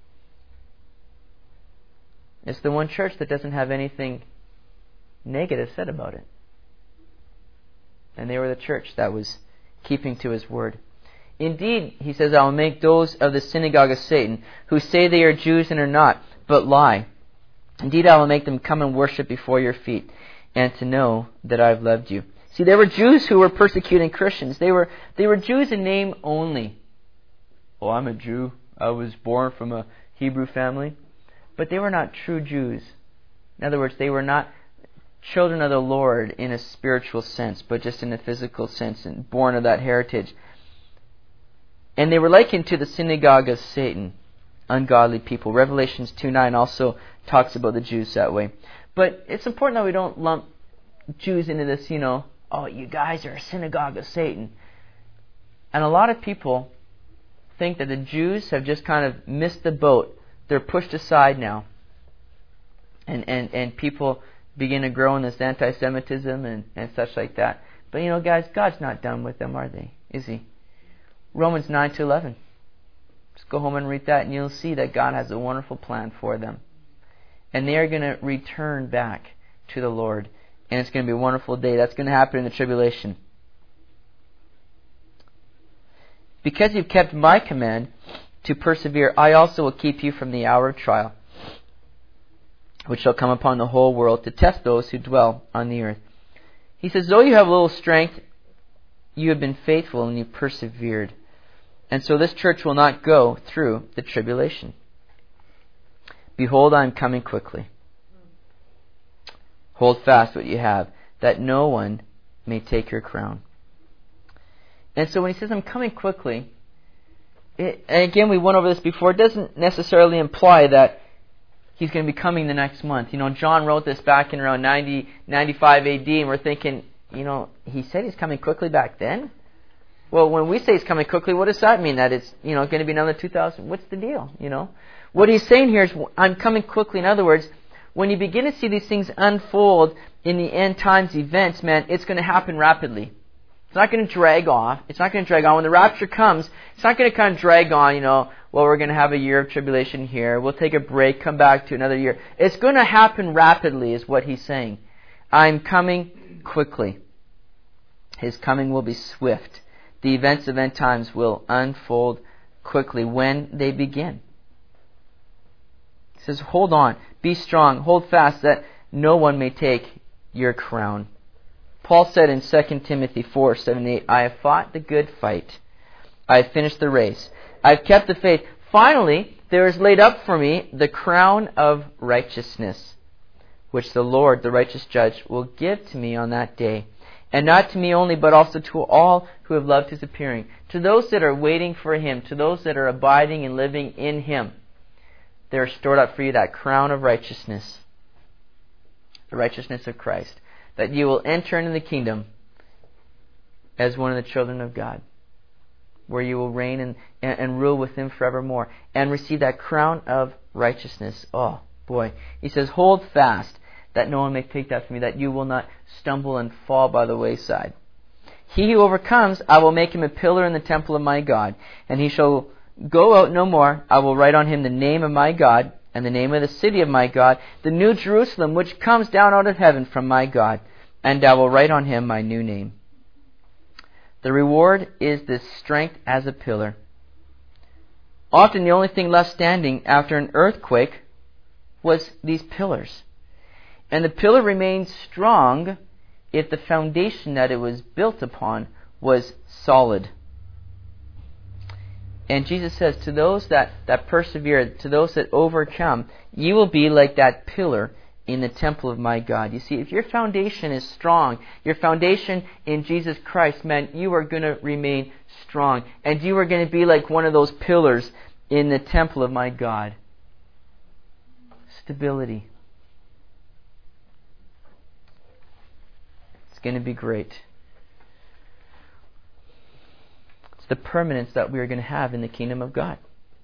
It's the one church that doesn't have anything negative said about it. And they were the church that was keeping to His Word. Indeed, he says, I will make those of the synagogue of Satan, who say they are Jews and are not, but lie. Indeed, I will make them come and worship before your feet, and to know that I have loved you. See, there were Jews who were persecuting Christians. They were they were Jews in name only. Oh, I'm a Jew. I was born from a Hebrew family. But they were not true Jews. In other words, they were not children of the Lord in a spiritual sense, but just in a physical sense, and born of that heritage. And they were likened to the synagogue of Satan, ungodly people. Revelations two nine also talks about the Jews that way. But it's important that we don't lump Jews into this, you know, oh, you guys are a synagogue of Satan. And a lot of people think that the Jews have just kind of missed the boat. They're pushed aside now. And and, and people begin to grow in this anti-Semitism and, and such like that. But you know, guys, God's not done with them, are they? Is He? Romans nine to eleven. Just go home and read that and you'll see that God has a wonderful plan for them. And they are going to return back to the Lord. And it's going to be a wonderful day. That's going to happen in the tribulation. Because you've kept my command to persevere, I also will keep you from the hour of trial, which shall come upon the whole world to test those who dwell on the earth. He says, though you have little strength, you have been faithful and you persevered. And so this church will not go through the tribulation. Behold, I am coming quickly. Hold fast what you have, that no one may take your crown. And so when he says, I'm coming quickly, it, and again, we went over this before, it doesn't necessarily imply that He's going to be coming the next month. You know, John wrote this back in around ninety, ninety-five A D, and we're thinking, you know, he said He's coming quickly back then? Well, when we say He's coming quickly, what does that mean? That it's, you know, going to be another two thousand? What's the deal, you know? What He's saying here is, I'm coming quickly. In other words, when you begin to see these things unfold in the end times events, man, it's going to happen rapidly. It's not going to drag off. It's not going to drag on. When the rapture comes, it's not going to kind of drag on, you know, well, we're going to have a year of tribulation here. We'll take a break, come back to another year. It's going to happen rapidly is what He's saying. I'm coming quickly. His coming will be swift. The events of end times will unfold quickly when they begin. He says, hold on, be strong, hold fast that no one may take your crown. Paul said in Second Timothy four, seven, eight, I have fought the good fight. I have finished the race. I have kept the faith. Finally, there is laid up for me the crown of righteousness, which the Lord, the righteous judge, will give to me on that day. And not to me only, but also to all who have loved His appearing. To those that are waiting for Him, to those that are abiding and living in Him, there is stored up for you that crown of righteousness, the righteousness of Christ, that you will enter into the kingdom as one of the children of God, where you will reign and, and, and rule with Him forevermore, and receive that crown of righteousness. Oh, boy. He says, hold fast, that no one may take that from you, that you will not stumble and fall by the wayside. He who overcomes, I will make him a pillar in the temple of my God, and he shall go out no more. I will write on him the name of my God, and the name of the city of my God, the new Jerusalem, which comes down out of heaven from my God, and I will write on him my new name. The reward is this strength as a pillar. Often the only thing left standing after an earthquake was these pillars. And the pillar remained strong if the foundation that it was built upon was solid. And Jesus says, to those that, that persevere, to those that overcome, you will be like that pillar in the temple of my God. You see, if your foundation is strong, your foundation in Jesus Christ, man, you are going to remain strong. And you are going to be like one of those pillars in the temple of my God. Stability. It's going to be great. It's the permanence that we are going to have in the kingdom of God.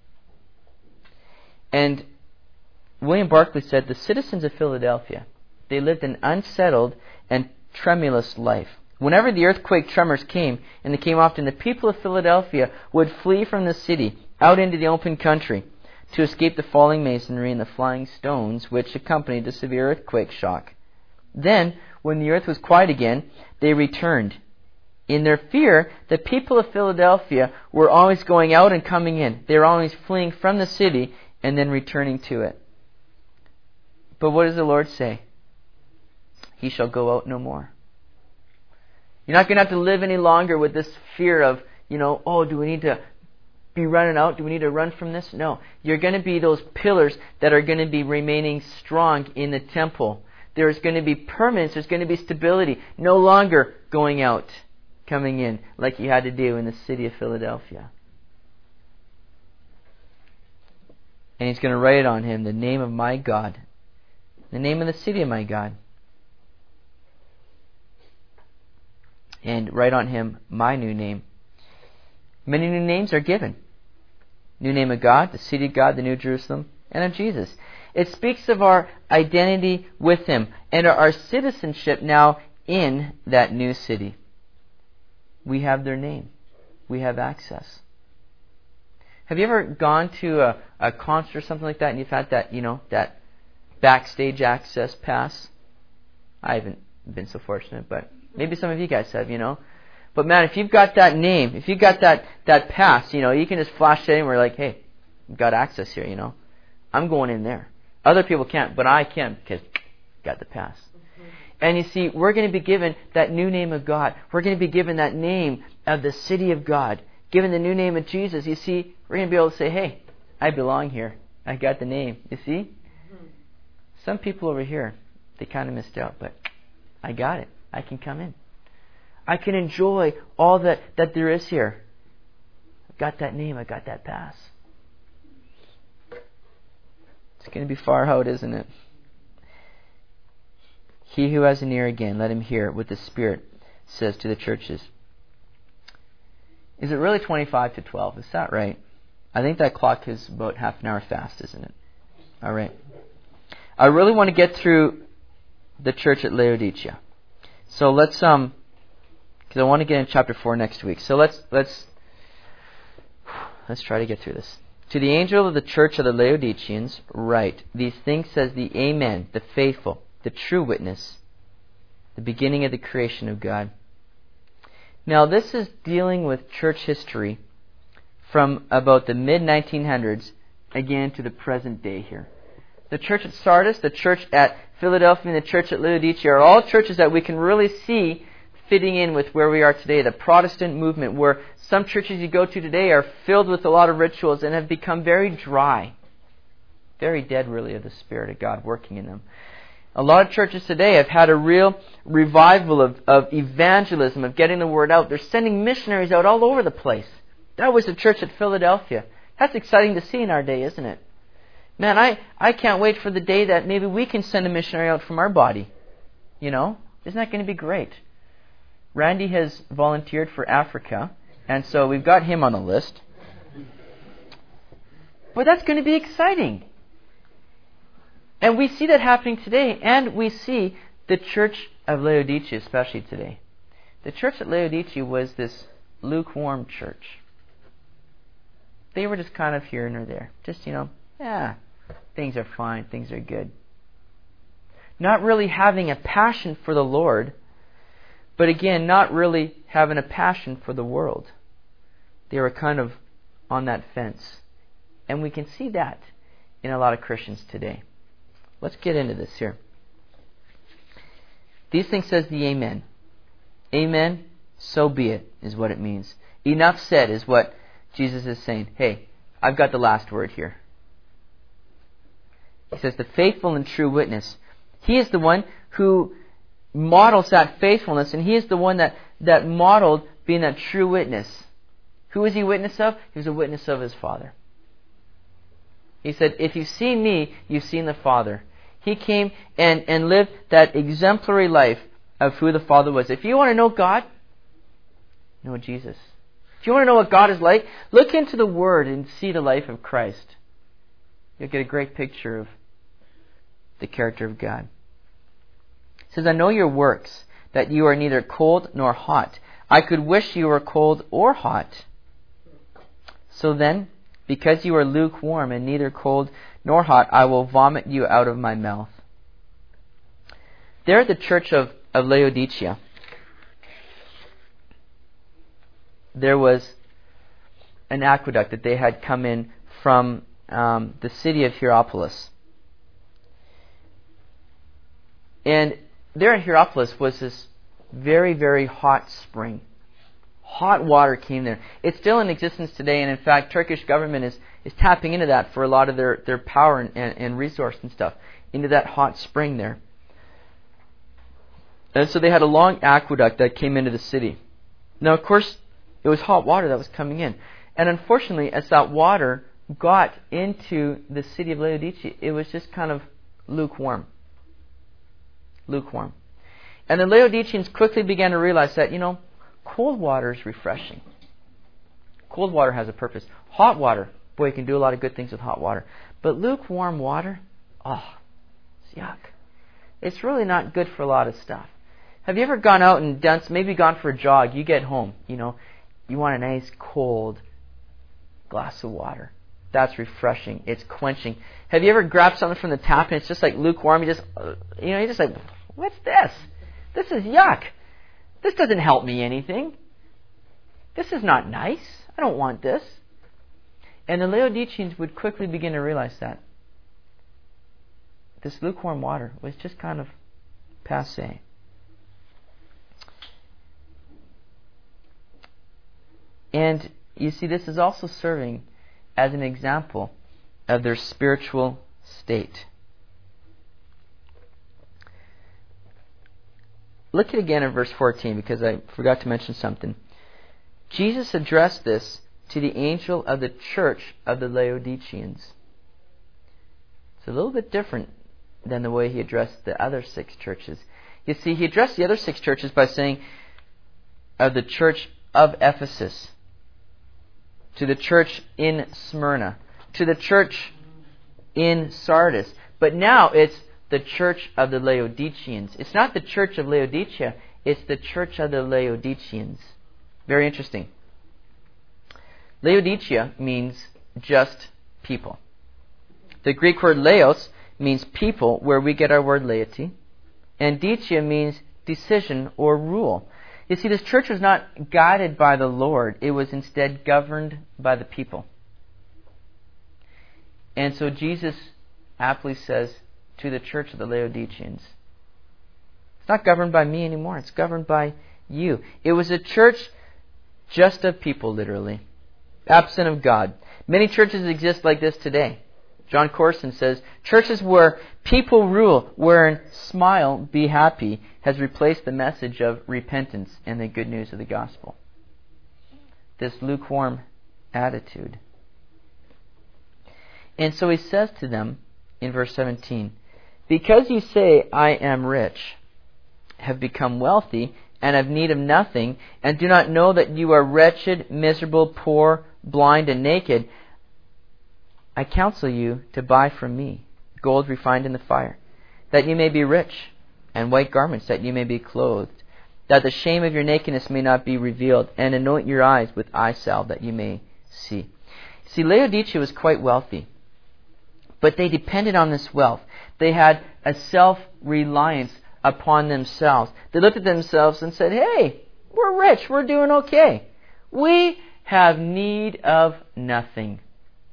And William Barclay said, the citizens of Philadelphia, they lived an unsettled and tremulous life. Whenever the earthquake tremors came, and they came often, the people of Philadelphia would flee from the city out into the open country to escape the falling masonry and the flying stones which accompanied the severe earthquake shock. Then, when the earth was quiet again, they returned. In their fear, the people of Philadelphia were always going out and coming in. They were always fleeing from the city and then returning to it. But what does the Lord say? He shall go out no more. You're not going to have to live any longer with this fear of, you know, oh, do we need to be running out? Do we need to run from this? No. You're going to be those pillars that are going to be remaining strong in the temple. There's going to be permanence. There's going to be stability. No longer going out, coming in, like you had to do in the city of Philadelphia. And He's going to write on him the name of my God, the name of the city of my God. And write on him my new name. Many new names are given. New name of God, the city of God, the New Jerusalem, and of Jesus. It speaks of our identity with Him and our citizenship now in that new city. We have their name. We have access. Have you ever gone to a, a concert or something like that and you've had that, you know, that backstage access pass? I haven't been so fortunate, but maybe some of you guys have, you know. But man, if you've got that name, if you've got that, that pass, you know, you can just flash it anywhere like, hey, I've got access here, you know. I'm going in there. Other people can't, but I can because I've got the pass. Mm-hmm. And you see, we're going to be given that new name of God. We're going to be given that name of the city of God. Given the new name of Jesus, you see, we're going to be able to say, hey, I belong here. I got the name. You see? Mm-hmm. Some people over here, they kind of missed out, but I got it. I can come in. I can enjoy all that, that there is here. I've got that name. I got that pass. It's going to be far out, isn't it? He who has an ear again, let him hear what the Spirit says to the churches. Is it really twenty-five to twelve? Is that right? I think that clock is about half an hour fast, isn't it? All right. I really want to get through the church at Laodicea. So let's, um, because I want to get in chapter four next week. So let's, let's, let's try to get through this. To the angel of the church of the Laodiceans, write, these things says the Amen, the faithful, the true witness, the beginning of the creation of God. Now this is dealing with church history from about the mid nineteen hundreds, again to the present day here. The church at Sardis, the church at Philadelphia, and the church at Laodicea are all churches that we can really see fitting in with where we are today, the Protestant movement, where some churches you go to today are filled with a lot of rituals and have become very dry, very dead really of the Spirit of God working in them. A lot of churches today have had a real revival of, of evangelism, of getting the word out. They're sending missionaries out all over the place. That was the church at Philadelphia. That's exciting to see in our day, isn't it? Man, I, I can't wait for the day that maybe we can send a missionary out from our body. You know? Isn't that going to be great? Randy has volunteered for Africa, and so we've got him on the list. But that's going to be exciting. And we see that happening today, and we see the church of Laodicea especially today. The church at Laodicea was this lukewarm church. They were just kind of here and there. Just, you know, yeah, things are fine, things are good. Not really having a passion for the Lord, but again, not really having a passion for the world. They were kind of on that fence. And we can see that in a lot of Christians today. Let's get into this here. These things says the Amen. Amen, so be it, is what it means. Enough said is what Jesus is saying. Hey, I've got the last word here. He says, the faithful and true witness. He is the one who models that faithfulness, and he is the one that, that modeled being that true witness. Who is he witness of? He was a witness of his Father. He said, if you've seen me, you've seen the Father. He came and, and lived that exemplary life of who the Father was. If you want to know God, know Jesus. If you want to know what God is like, look into the Word and see the life of Christ. You'll get a great picture of the character of God. It says, I know your works, that you are neither cold nor hot. I could wish you were cold or hot. So then, because you are lukewarm and neither cold nor hot, I will vomit you out of my mouth. There at the church of, of Laodicea, there was an aqueduct that they had come in from um, the city of Hierapolis. And there in Hierapolis was this very, very hot spring. Hot water came there. It's still in existence today, and in fact, Turkish government is, is tapping into that for a lot of their, their power and, and, and resource and stuff, into that hot spring there. And so they had a long aqueduct that came into the city. Now, of course, it was hot water that was coming in. And unfortunately, as that water got into the city of Laodicea, it was just kind of lukewarm. Lukewarm. And the Laodiceans quickly began to realize that, you know, cold water is refreshing. Cold water has a purpose. Hot water, boy, you can do a lot of good things with hot water. But lukewarm water, oh, it's yuck. It's really not good for a lot of stuff. Have you ever gone out and done, maybe gone for a jog, you get home, you know, you want a nice cold glass of water. That's refreshing. It's quenching. Have you ever grabbed something from the tap and it's just like lukewarm? You just, uh, you know, you're just like, what's this? This is yuck. This doesn't help me anything. This is not nice. I don't want this. And the Laodiceans would quickly begin to realize that. This lukewarm water was just kind of passé. And you see, this is also serving as an example of their spiritual state. Look at it again in verse fourteen, because I forgot to mention something. Jesus addressed this to the angel of the church of the Laodiceans. It's a little bit different than the way he addressed the other six churches. You see, he addressed the other six churches by saying, of the church of Ephesus, to the church in Smyrna, to the church in Sardis. But now it's the church of the Laodiceans. It's not the church of Laodicea, it's the church of the Laodiceans. Very interesting. Laodicea means just people. The Greek word laos means people, where we get our word laity. And dicia means decision or rule. You see, this church was not guided by the Lord. It was instead governed by the people. And so Jesus aptly says to the church of the Laodiceans, it's not governed by me anymore. It's governed by you. It was a church just of people, literally, absent of God. Many churches exist like this today. John Corson says, churches where people rule, where smile, be happy, has replaced the message of repentance and the good news of the gospel. This lukewarm attitude. And so he says to them in verse seventeen, because you say, I am rich, have become wealthy, and have need of nothing, and do not know that you are wretched, miserable, poor, blind, and naked, I counsel you to buy from me gold refined in the fire, that you may be rich, and white garments, that you may be clothed, that the shame of your nakedness may not be revealed, and anoint your eyes with eye salve, that you may see. See, Laodicea was quite wealthy, but they depended on this wealth. They had a self-reliance upon themselves. They looked at themselves and said, hey, we're rich, we're doing okay. We have need of nothing.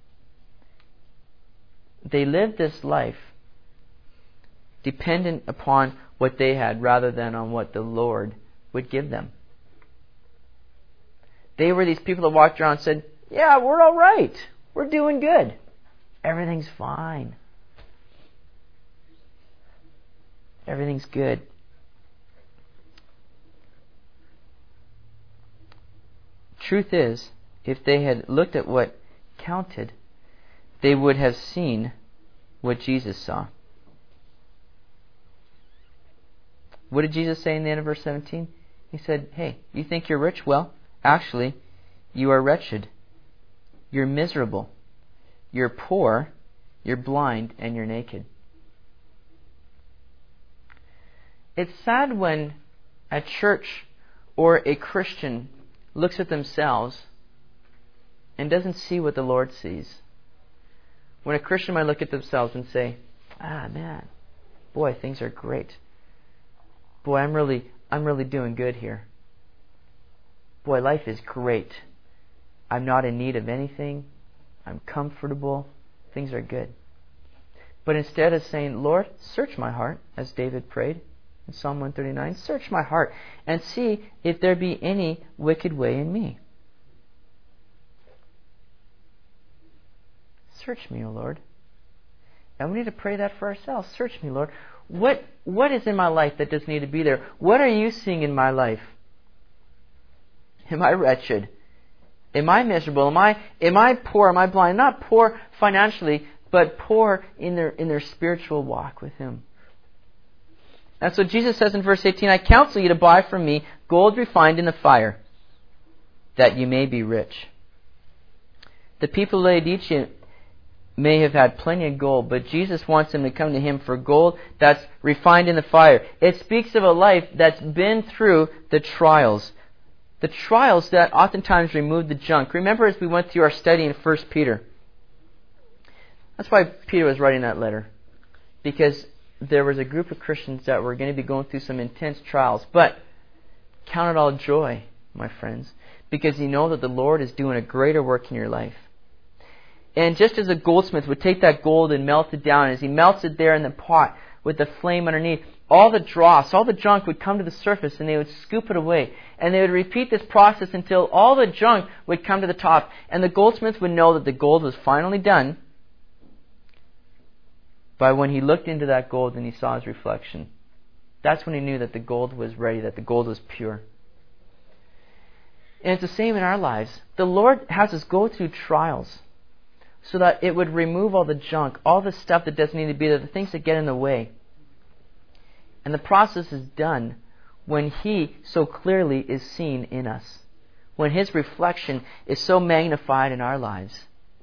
They lived this life dependent upon what they had rather than on what the Lord would give them. They were these people that walked around and said, yeah, we're all right. We're doing good. Everything's fine. Everything's good. Truth is, if they had looked at what counted, they would have seen what Jesus saw. What did Jesus say in the end of verse seventeen? He said, hey, you think you're rich? Well, actually, you are wretched, you're miserable, you're poor, you're blind, and you're naked. It's sad when a church or a Christian looks at themselves and doesn't see what the Lord sees. When a Christian might look at themselves and say, ah, man, boy, things are great. Boy, I'm really, I'm really doing good here. Boy, life is great. I'm not in need of anything. I'm comfortable. Things are good. But instead of saying, Lord, search my heart, as David prayed in Psalm one thirty-nine, search my heart and see if there be any wicked way in me. Search me, O Lord. And we need to pray that for ourselves. Search me, Lord. What what is in my life that does need to be there? What are you seeing in my life? Am I wretched? Am I miserable? Am I am I poor? Am I blind? Not poor financially, but poor in their in their spiritual walk with Him. And so Jesus says in verse eighteen, I counsel you to buy from me gold refined in the fire, that you may be rich. The people of Laodicea may have had plenty of gold, but Jesus wants them to come to Him for gold that's refined in the fire. It speaks of a life that's been through the trials. The trials that oftentimes remove the junk. Remember as we went through our study in First Peter. That's why Peter was writing that letter. Because there was a group of Christians that were going to be going through some intense trials. But count it all joy, my friends, because you know that the Lord is doing a greater work in your life. And just as a goldsmith would take that gold and melt it down, as he melts it there in the pot with the flame underneath, all the dross, all the junk would come to the surface and they would scoop it away. And they would repeat this process until all the junk would come to the top. And the goldsmith would know that the gold was finally done by when he looked into that gold and he saw his reflection. That's when he knew that the gold was ready, that the gold was pure. And it's the same in our lives. The Lord has us go through trials so that it would remove all the junk, all the stuff that doesn't need to be there, the things that get in the way. And the process is done when He so clearly is seen in us, when His reflection is so magnified in our lives.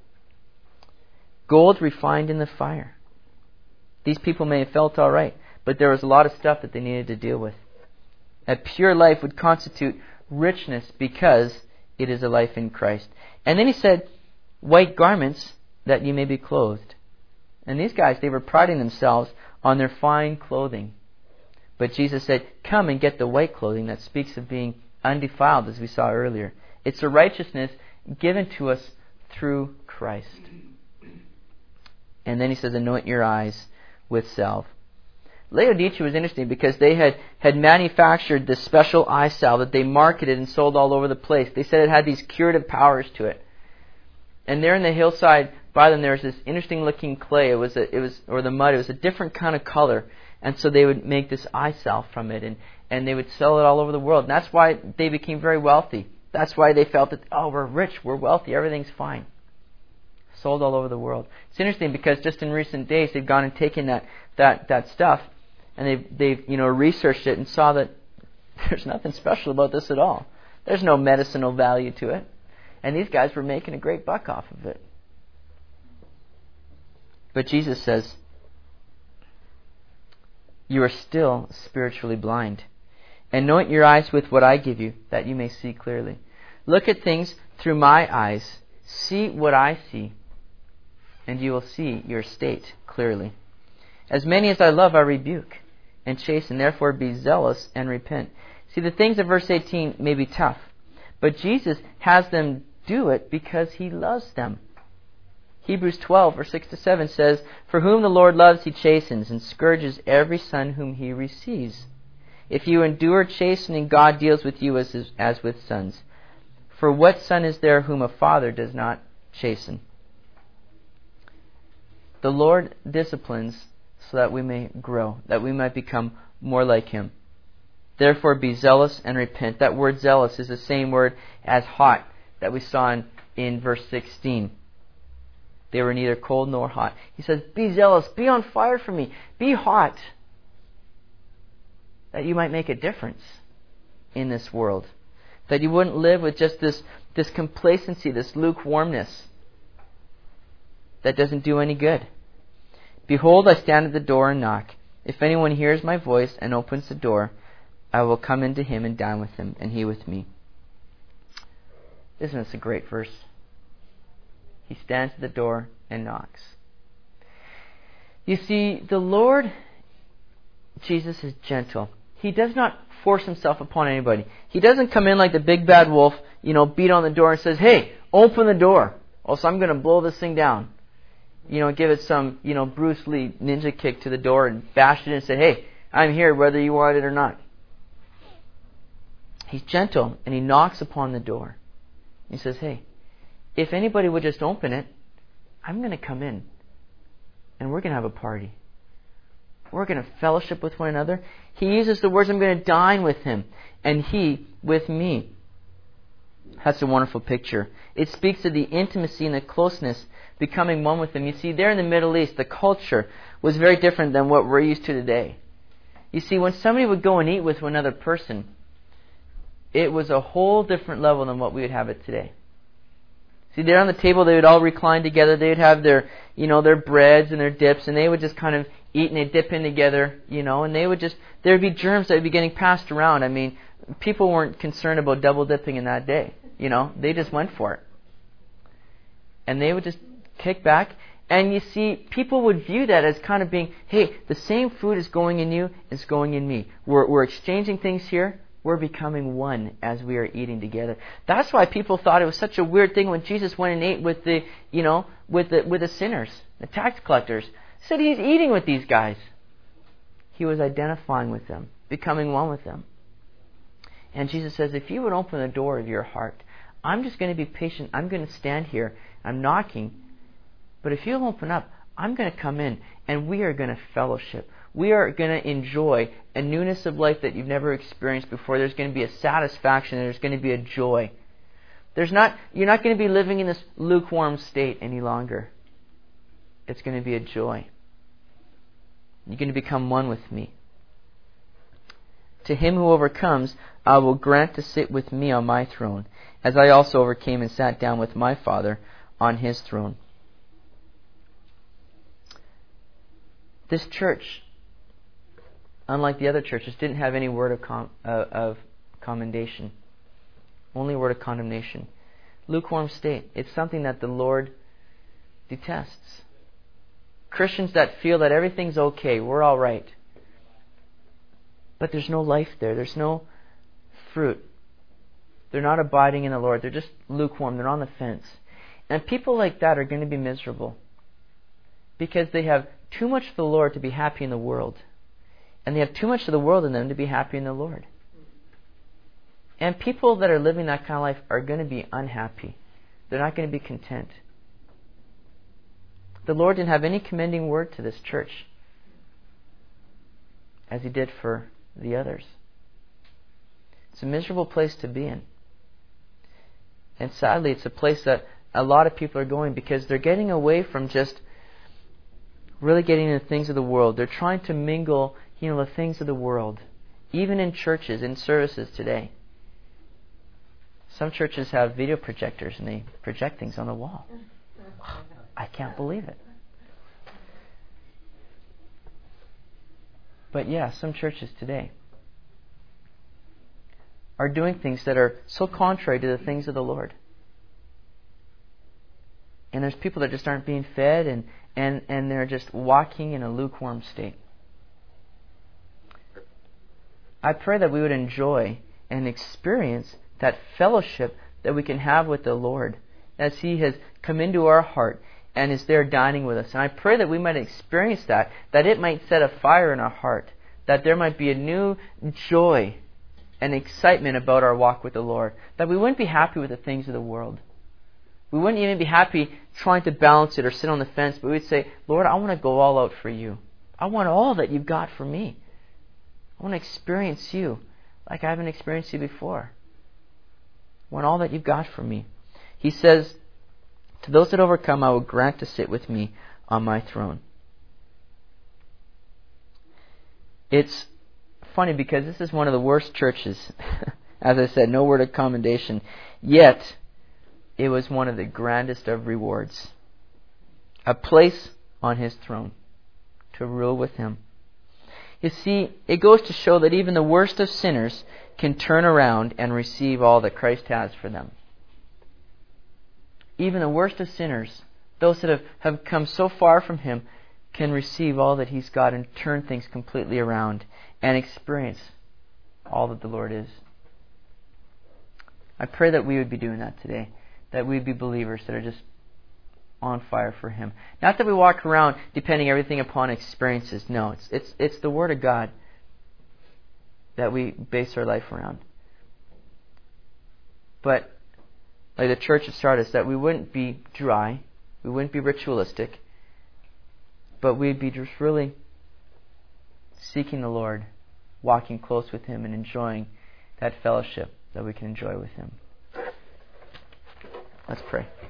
Gold refined in the fire. These people may have felt all right, but there was a lot of stuff that they needed to deal with. A pure life would constitute richness because it is a life in Christ. And then He said, white garments that you may be clothed. And these guys, they were priding themselves on their fine clothing. But Jesus said, come and get the white clothing that speaks of being undefiled, as we saw earlier. It's a righteousness given to us through Christ. And then He says, anoint your eyes with salve. Laodicea was interesting because they had, had manufactured this special eye salve that they marketed and sold all over the place. They said it had these curative powers to it. And there in the hillside by them, there was this interesting looking clay. It was, a, it was, or the mud. It was a different kind of color, and so they would make this eye salve from it, and, and they would sell it all over the world. And that's why they became very wealthy. That's why they felt that, oh, we're rich, we're wealthy, everything's fine. Sold all over the world. It's interesting because just in recent days they've gone and taken that that that stuff, and they've they've you know researched it and saw that there's nothing special about this at all. There's no medicinal value to it. And these guys were making a great buck off of it. But Jesus says, you are still spiritually blind. Anoint your eyes with what I give you, that you may see clearly. Look at things through my eyes. See what I see, and you will see your state clearly. As many as I love, I rebuke and chasten. Therefore be zealous and repent. See, the things of verse eighteen may be tough, but Jesus has them do it because He loves them. Hebrews twelve, verse six to seven says, for whom the Lord loves, He chastens and scourges every son whom He receives. If you endure chastening, God deals with you as, as with sons. For what son is there whom a father does not chasten? The Lord disciplines so that we may grow, that we might become more like Him. Therefore be zealous and repent. That word zealous is the same word as hot that we saw in, in verse sixteen. They were neither cold nor hot. He says, be zealous, be on fire for me, be hot, that you might make a difference in this world. That you wouldn't live with just this, this complacency, this lukewarmness that doesn't do any good. Behold, I stand at the door and knock. If anyone hears my voice and opens the door, I will come into him and dine with him, and he with me. Isn't this a great verse? He stands at the door and knocks. You see, the Lord Jesus is gentle. He does not force himself upon anybody. He doesn't come in like the big bad wolf, you know, beat on the door and says, hey, open the door, or else I'm going to blow this thing down. You know, give it some, you know, Bruce Lee ninja kick to the door and bash it in and say, hey, I'm here whether you want it or not. He's gentle and he knocks upon the door. He says, hey, if anybody would just open it, I'm going to come in and we're going to have a party. We're going to fellowship with one another. He uses the words, I'm going to dine with him and he with me. That's a wonderful picture. It speaks of the intimacy and the closeness, becoming one with him. You see, there in the Middle East, the culture was very different than what we're used to today. You see, when somebody would go and eat with another person, it was a whole different level than what we would have it today. See, there on the table, they would all recline together. They would have their, you know, their breads and their dips, and they would just kind of eat and they dip in together, you know, and they would just, there would be germs that would be getting passed around. I mean, people weren't concerned about double dipping in that day, you know. They just went for it. And they would just kick back. And you see, people would view that as kind of being, hey, the same food is going in you, is going in me. We're, we're exchanging things here. We're becoming one as we are eating together. That's why people thought it was such a weird thing when Jesus went and ate with the, you know, with the with the sinners, the tax collectors. He said he's eating with these guys. He was identifying with them, becoming one with them. And Jesus says, if you would open the door of your heart, I'm just going to be patient. I'm going to stand here. I'm knocking. But if you'll open up, I'm going to come in and we are going to fellowship. We are going to enjoy a newness of life that you've never experienced before. There's going to be a satisfaction. There's going to be a joy. There's not, you're not going to be living in this lukewarm state any longer. It's going to be a joy. You're going to become one with me. To him who overcomes, I will grant to sit with me on my throne, as I also overcame and sat down with my Father on his throne. This church, unlike the other churches, didn't have any word of, com- uh, of commendation. Only a word of condemnation. Lukewarm state. It's something that the Lord detests. Christians that feel that everything's okay, we're all right. But there's no life there. There's no fruit. They're not abiding in the Lord. They're just lukewarm. They're on the fence. And people like that are going to be miserable because they have too much of the Lord to be happy in the world. And they have too much of the world in them to be happy in the Lord. And people that are living that kind of life are going to be unhappy. They're not going to be content. The Lord didn't have any commending word to this church as he did for the others. It's a miserable place to be in. And sadly, it's a place that a lot of people are going because they're getting away from just really getting into things of the world. They're trying to mingle, you know, the things of the world, even in churches, in services today. Some churches have video projectors and they project things on the wall. I can't believe it. But yeah, some churches today are doing things that are so contrary to the things of the Lord. And there's people that just aren't being fed and, and, and they're just walking in a lukewarm state. I pray that we would enjoy and experience that fellowship that we can have with the Lord as He has come into our heart and is there dining with us. And I pray that we might experience that, that it might set a fire in our heart, that there might be a new joy and excitement about our walk with the Lord, that we wouldn't be happy with the things of the world. We wouldn't even be happy trying to balance it or sit on the fence, but we'd say, Lord, I want to go all out for you. I want all that you've got for me. I want to experience you like I haven't experienced you before. I want all that you've got for me. He says, to those that overcome, I will grant to sit with me on my throne. It's funny because this is one of the worst churches. As I said, no word of commendation. Yet, it was one of the grandest of rewards. A place on His throne to rule with Him. You see, it goes to show that even the worst of sinners can turn around and receive all that Christ has for them. Even the worst of sinners, those that have, have come so far from Him, can receive all that He's got and turn things completely around and experience all that the Lord is. I pray that we would be doing that today. That we would be believers that are just on fire for Him. Not that we walk around depending everything upon experiences. No, it's it's it's the Word of God that we base our life around. But like the church of Sardis, that we wouldn't be dry, we wouldn't be ritualistic, but we'd be just really seeking the Lord, walking close with Him and enjoying that fellowship that we can enjoy with Him. Let's pray.